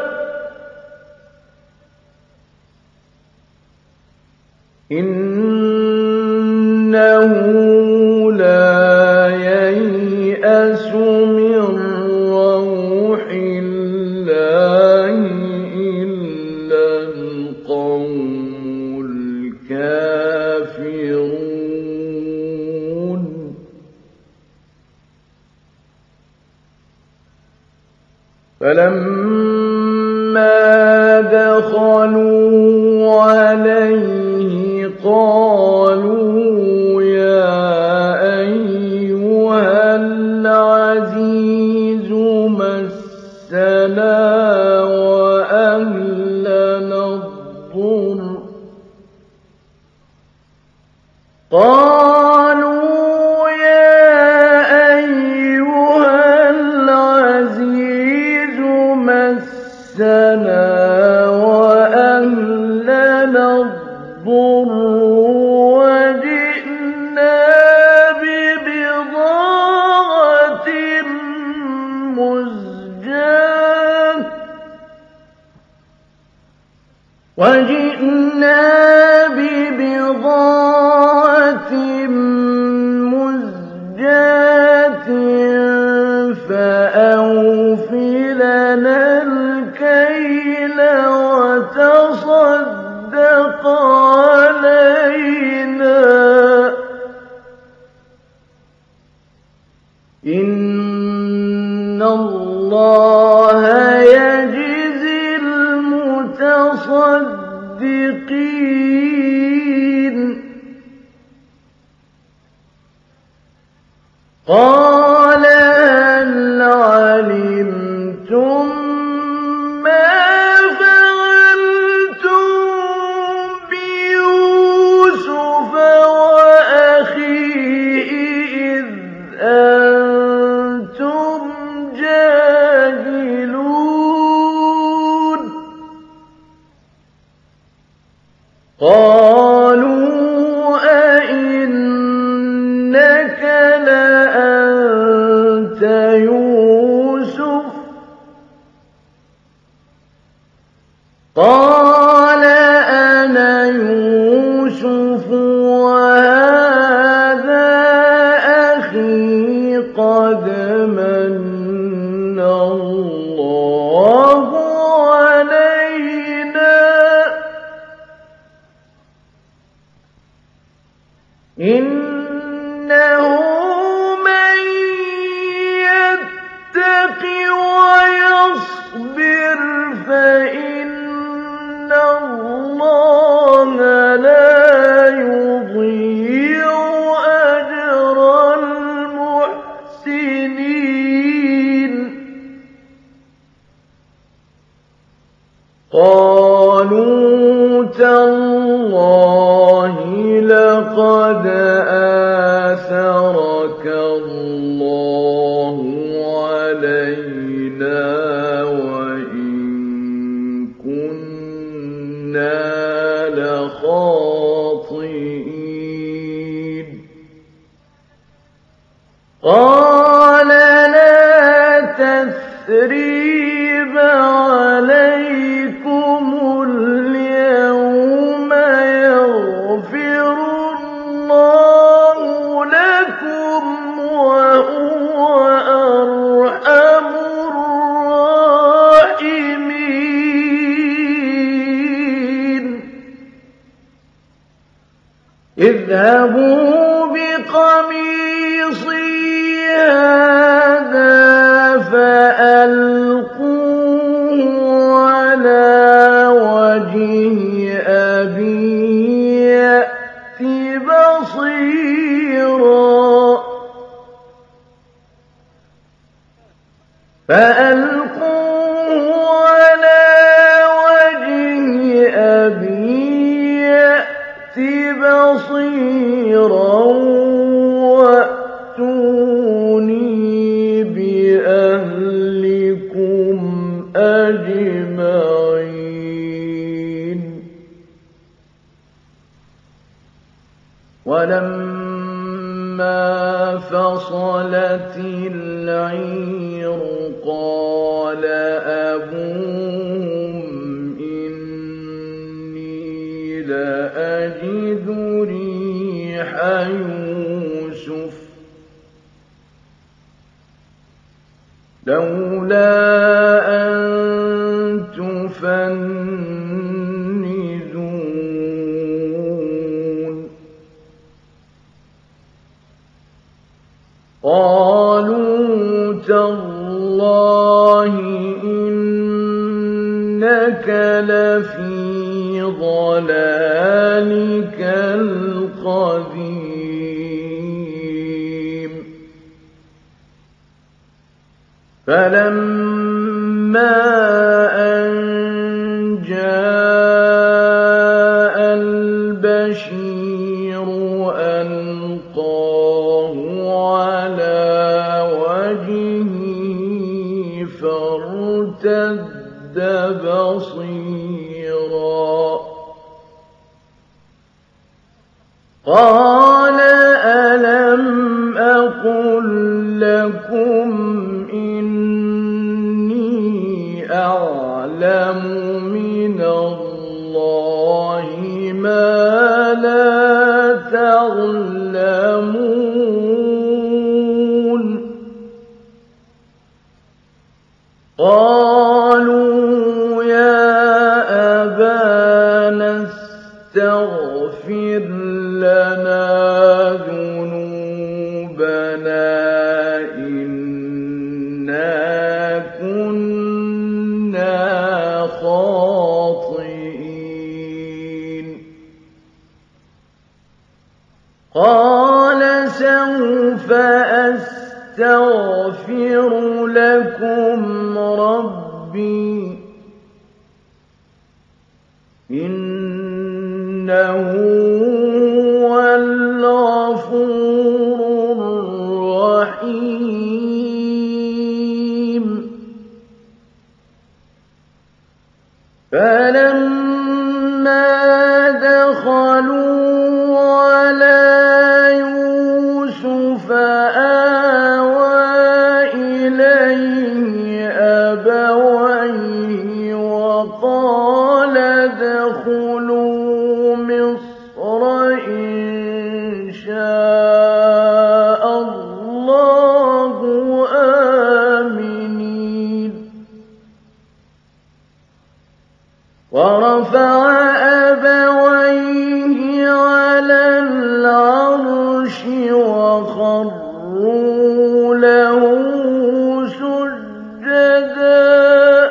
إنه لا ييأس من روح الله إلا القوم الكافرون فلما دخلوا عليه قالوا يا أيها العزيز مسنا وأهلنا الضر قالوا يا أيها العزيز مسنا وأهلنا الضر وجئنا ببضاعة مزجاة فأوف لنا الكيل وتصدق علينا إن الله يجزي المتصدقين قال هل علمتم ما فعلتم بيوسف وأخيه إذ أنتم جاهلون قالوا أئنك لأنت يوسف قال أنا يوسف وهذا أخي قد من الله علينا إنه من يتق ويصبر فإن الله لا يضيع أجر المحسنين قالوا تالله لقد آثرك الله علينا وإن كنا لخاطئين قال لا تثريب عليكم اليوم يغفر الله لكم وهو أرحم الراحمين اذهبوا بقميصي هذا فألقوه على وجه أبي يأت بصيرا وَأْتُونِي بِأَهْلِكُمْ أَجْمَعِينَ وَلَمَّا فَصَلَتِ الْعِيرُ قَالَ أَبُوهُمْ إِنِّي لَأَجِدُ رِيحَ يُوسُفَ لَوْلَا أَن تُفَنِّدُونِ قَالُوا تَاللَّهِ إِنَّكَ لَفِي ضَلَالِكَ الْقَدِيمِ فَلَمَّا أَن جَاءَ الْبَشِيرُ أَلْقَاهُ عَلَىٰ وَجْهِهِ فَارْتَدَّ بَصِيرًا قَالَ أَلَمْ أَقُل لَّكُمْ إِنِّي أَعْلَمُ مِنَ اللَّهِ مَا لَا تَعْلَمُونَ قَالُوا يَا أَبَانَا اسْتَغْفِرْ لَنَا ذُنُوبَنَا إِنَّا كُنَّا خَاطِئِينَ قَالَ سَوْفَ أَسْتَغْفِرُ لَكُمْ رَبِّي إِنَّهُ هُوَ الْغَفُورُ الرَّحِيمُ فَلَمَّا دَخَلُوا عَلَىٰ يُوسُفَ آوَىٰ إِلَيْهِ أَبَوَيْهِ وَقَالَ ادْخُلُوا مِصْرَ إِن شَاءَ اللَّهُ آمِنِينَ وَرَفَعَ أَبَوَيْهِ عَلَى الْعَرْشِ وَخَرُّوا لَهُ سُجَّدًا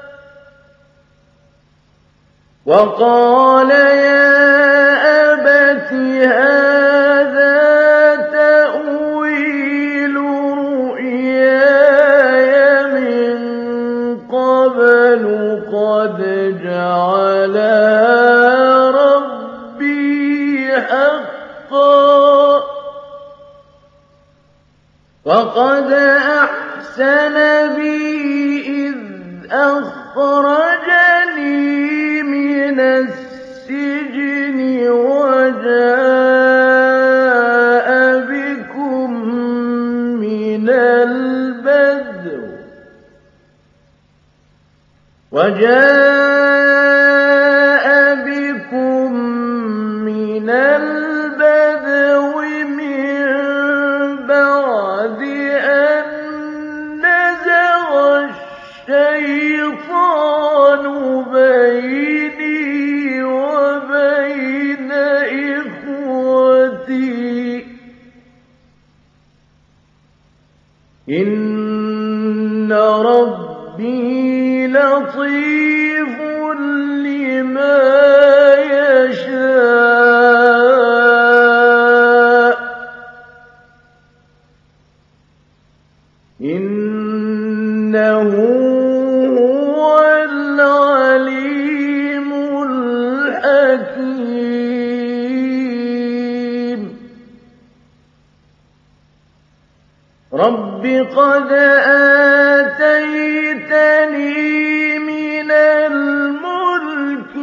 وَقَالَ يَا أَبَتِ هَٰذَا تَأْوِيلُ رُؤْيَايَ مِن قَبْلُ قَدْ جَعَلَهَا وقد أحسن بي إذ أخرجني من السجن وجاء بكم من البدو من بعد أن نزغ الشيطان بيني وبين إخوتي إن ربي لطيف لما يشاء إنه هو العليم الحكيم رب قد آتيتني من الملك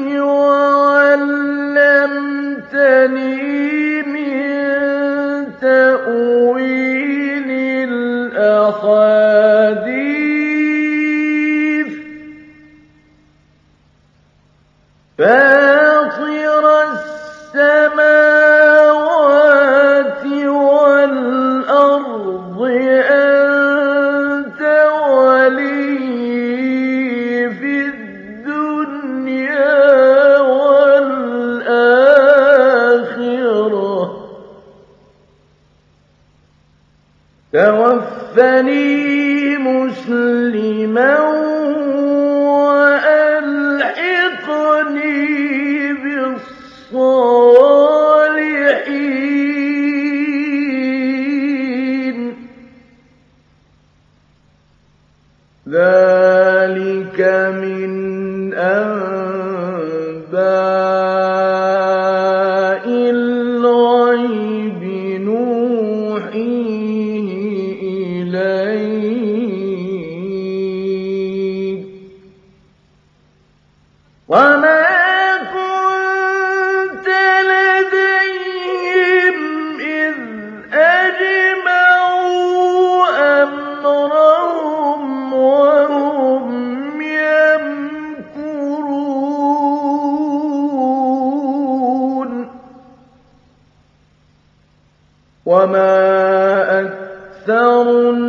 وعلمتني من تأويل الأحاديث فاطر السماوات والأرض أنت ولي في الدنيا والآخرة توفني مسلما وألحقني بالصالحين ذلك من أنباء الغيب نوحيه إليك وما كنت لديهم إذ أجمعوا أمرهم وهم يمكرون وما أكثر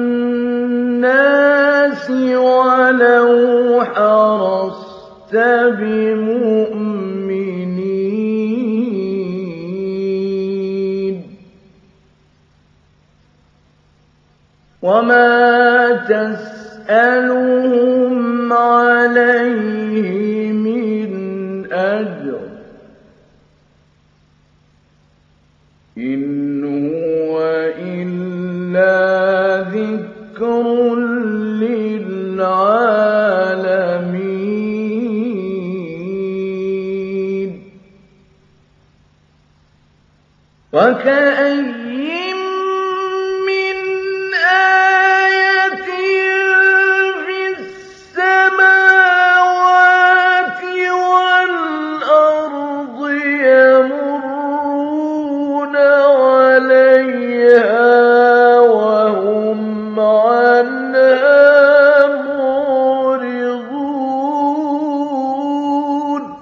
الناس ولو حرصت بمؤمنين وما تسألهم عليه من أجر إن هو إلا ذكر للعالمين وكأين من آية في السماوات والأرض يمرون عليها وهم عنها معرضون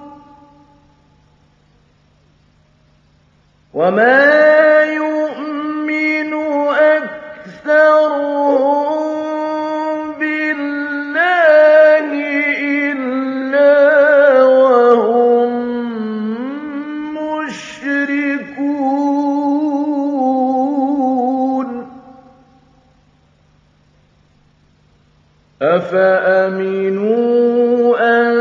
وما يؤمن أكثرهم بالله إلا وهم مشركون أفأمنوا أن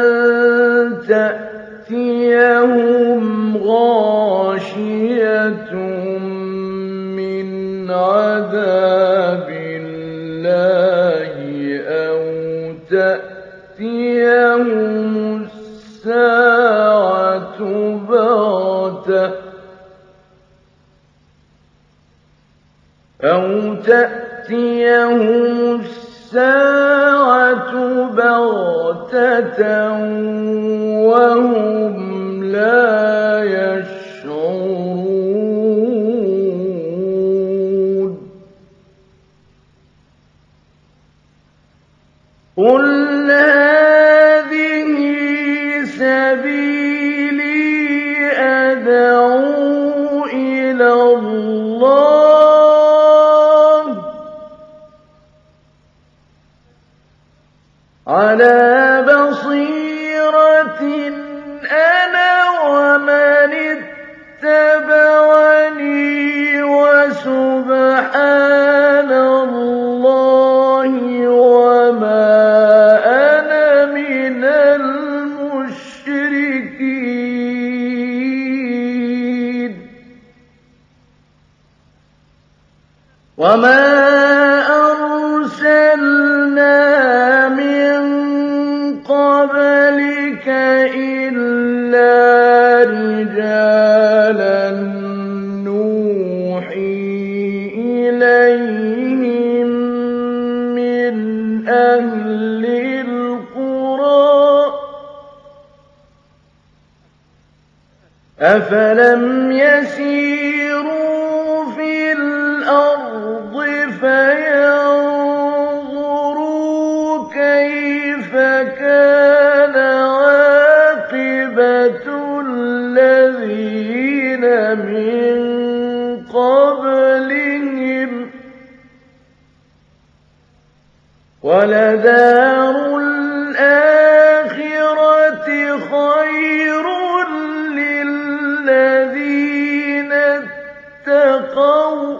تأتيهم غاشية من عذاب الله أو تأتيهم الساعة بغتة تَأْتِيَهُمُ السَّاعَةُ بَغْتَةً وَهُمْ لَا يَشْعُرُونَ قُلْ هَٰذِهِ سَبِيلِي أَدْعُو إِلَى اللَّهِ عَلَىٰ بَصِيرَةٍ أَنَا وَمَنِ اتَّبَعَنِي وَسُبْحَانَ اللَّهِ وَمَا أَنَا مِنَ الْمُشْرِكِينَ وَمَا أَرْسَلْنَا مِن قَبْلِكَ إِلَّا رِجَالًا نُّوحِي إِلَيْهِم مِّنْ أَهْلِ الْقُرَىٰ ۗ أَفَلَمْ يَسِيرُوا فِي الْأَرْضِ فَيَنظُرُوا كَيْفَ كَانَ عَاقِبَةُ الَّذِينَ مِن قَبْلِهِمْ ۚ وَلَدَارُ الْآخِرَةِ خَيْرٌ لِّلَّذِينَ اتَّقَوْا ۗ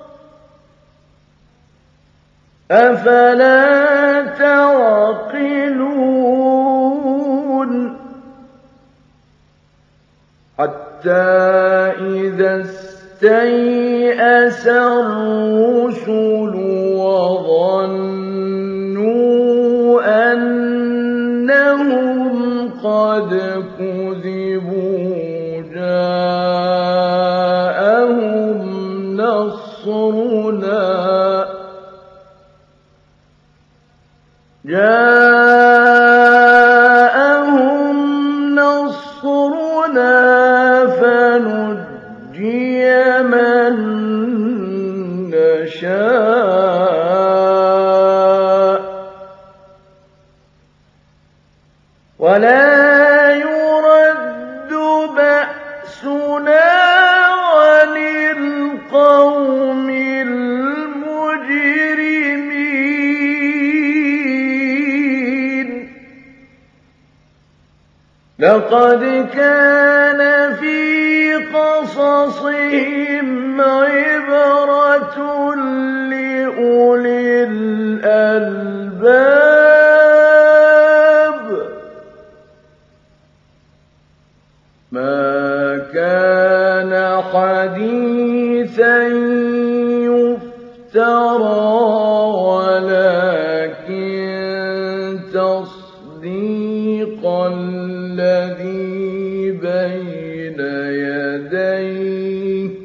أَفَلَا تَعْقِلُونَ حَتَّىٰ إِذَا اسْتَيْأَسَ الرُّسُلُ وَظَنُّوا أَنَّهُمْ قَدْ كُذِبُوا جَاءَهُمْ نَصْرُنَا فَنُجِّيَ مَن نَّشَاءُ وَلَا يُرَدُّ بَأْسُنَا عَنِ الْقَوْمِ الْمُجْرِمِينَ لَقَدْ كَانَ فِي قَصَصِهِمْ عِبْرَةٌ لِّأُولِي الْأَلْبَابِ مَا كَانَ حَدِيثًا يُفْتَرَىٰ وَلَٰكِن تَصْدِيقَ الَّذِي بَيْنَ يَدَيْهِ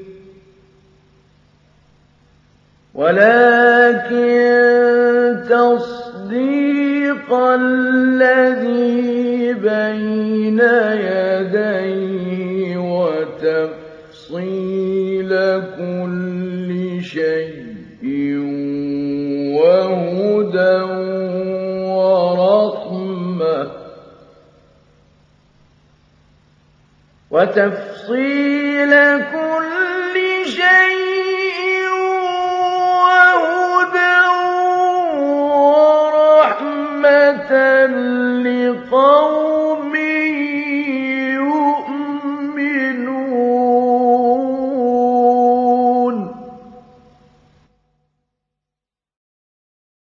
وَتَفْصِيلَ كُلِّ شَيْءٍ وَهُدًى وَرَحْمَةً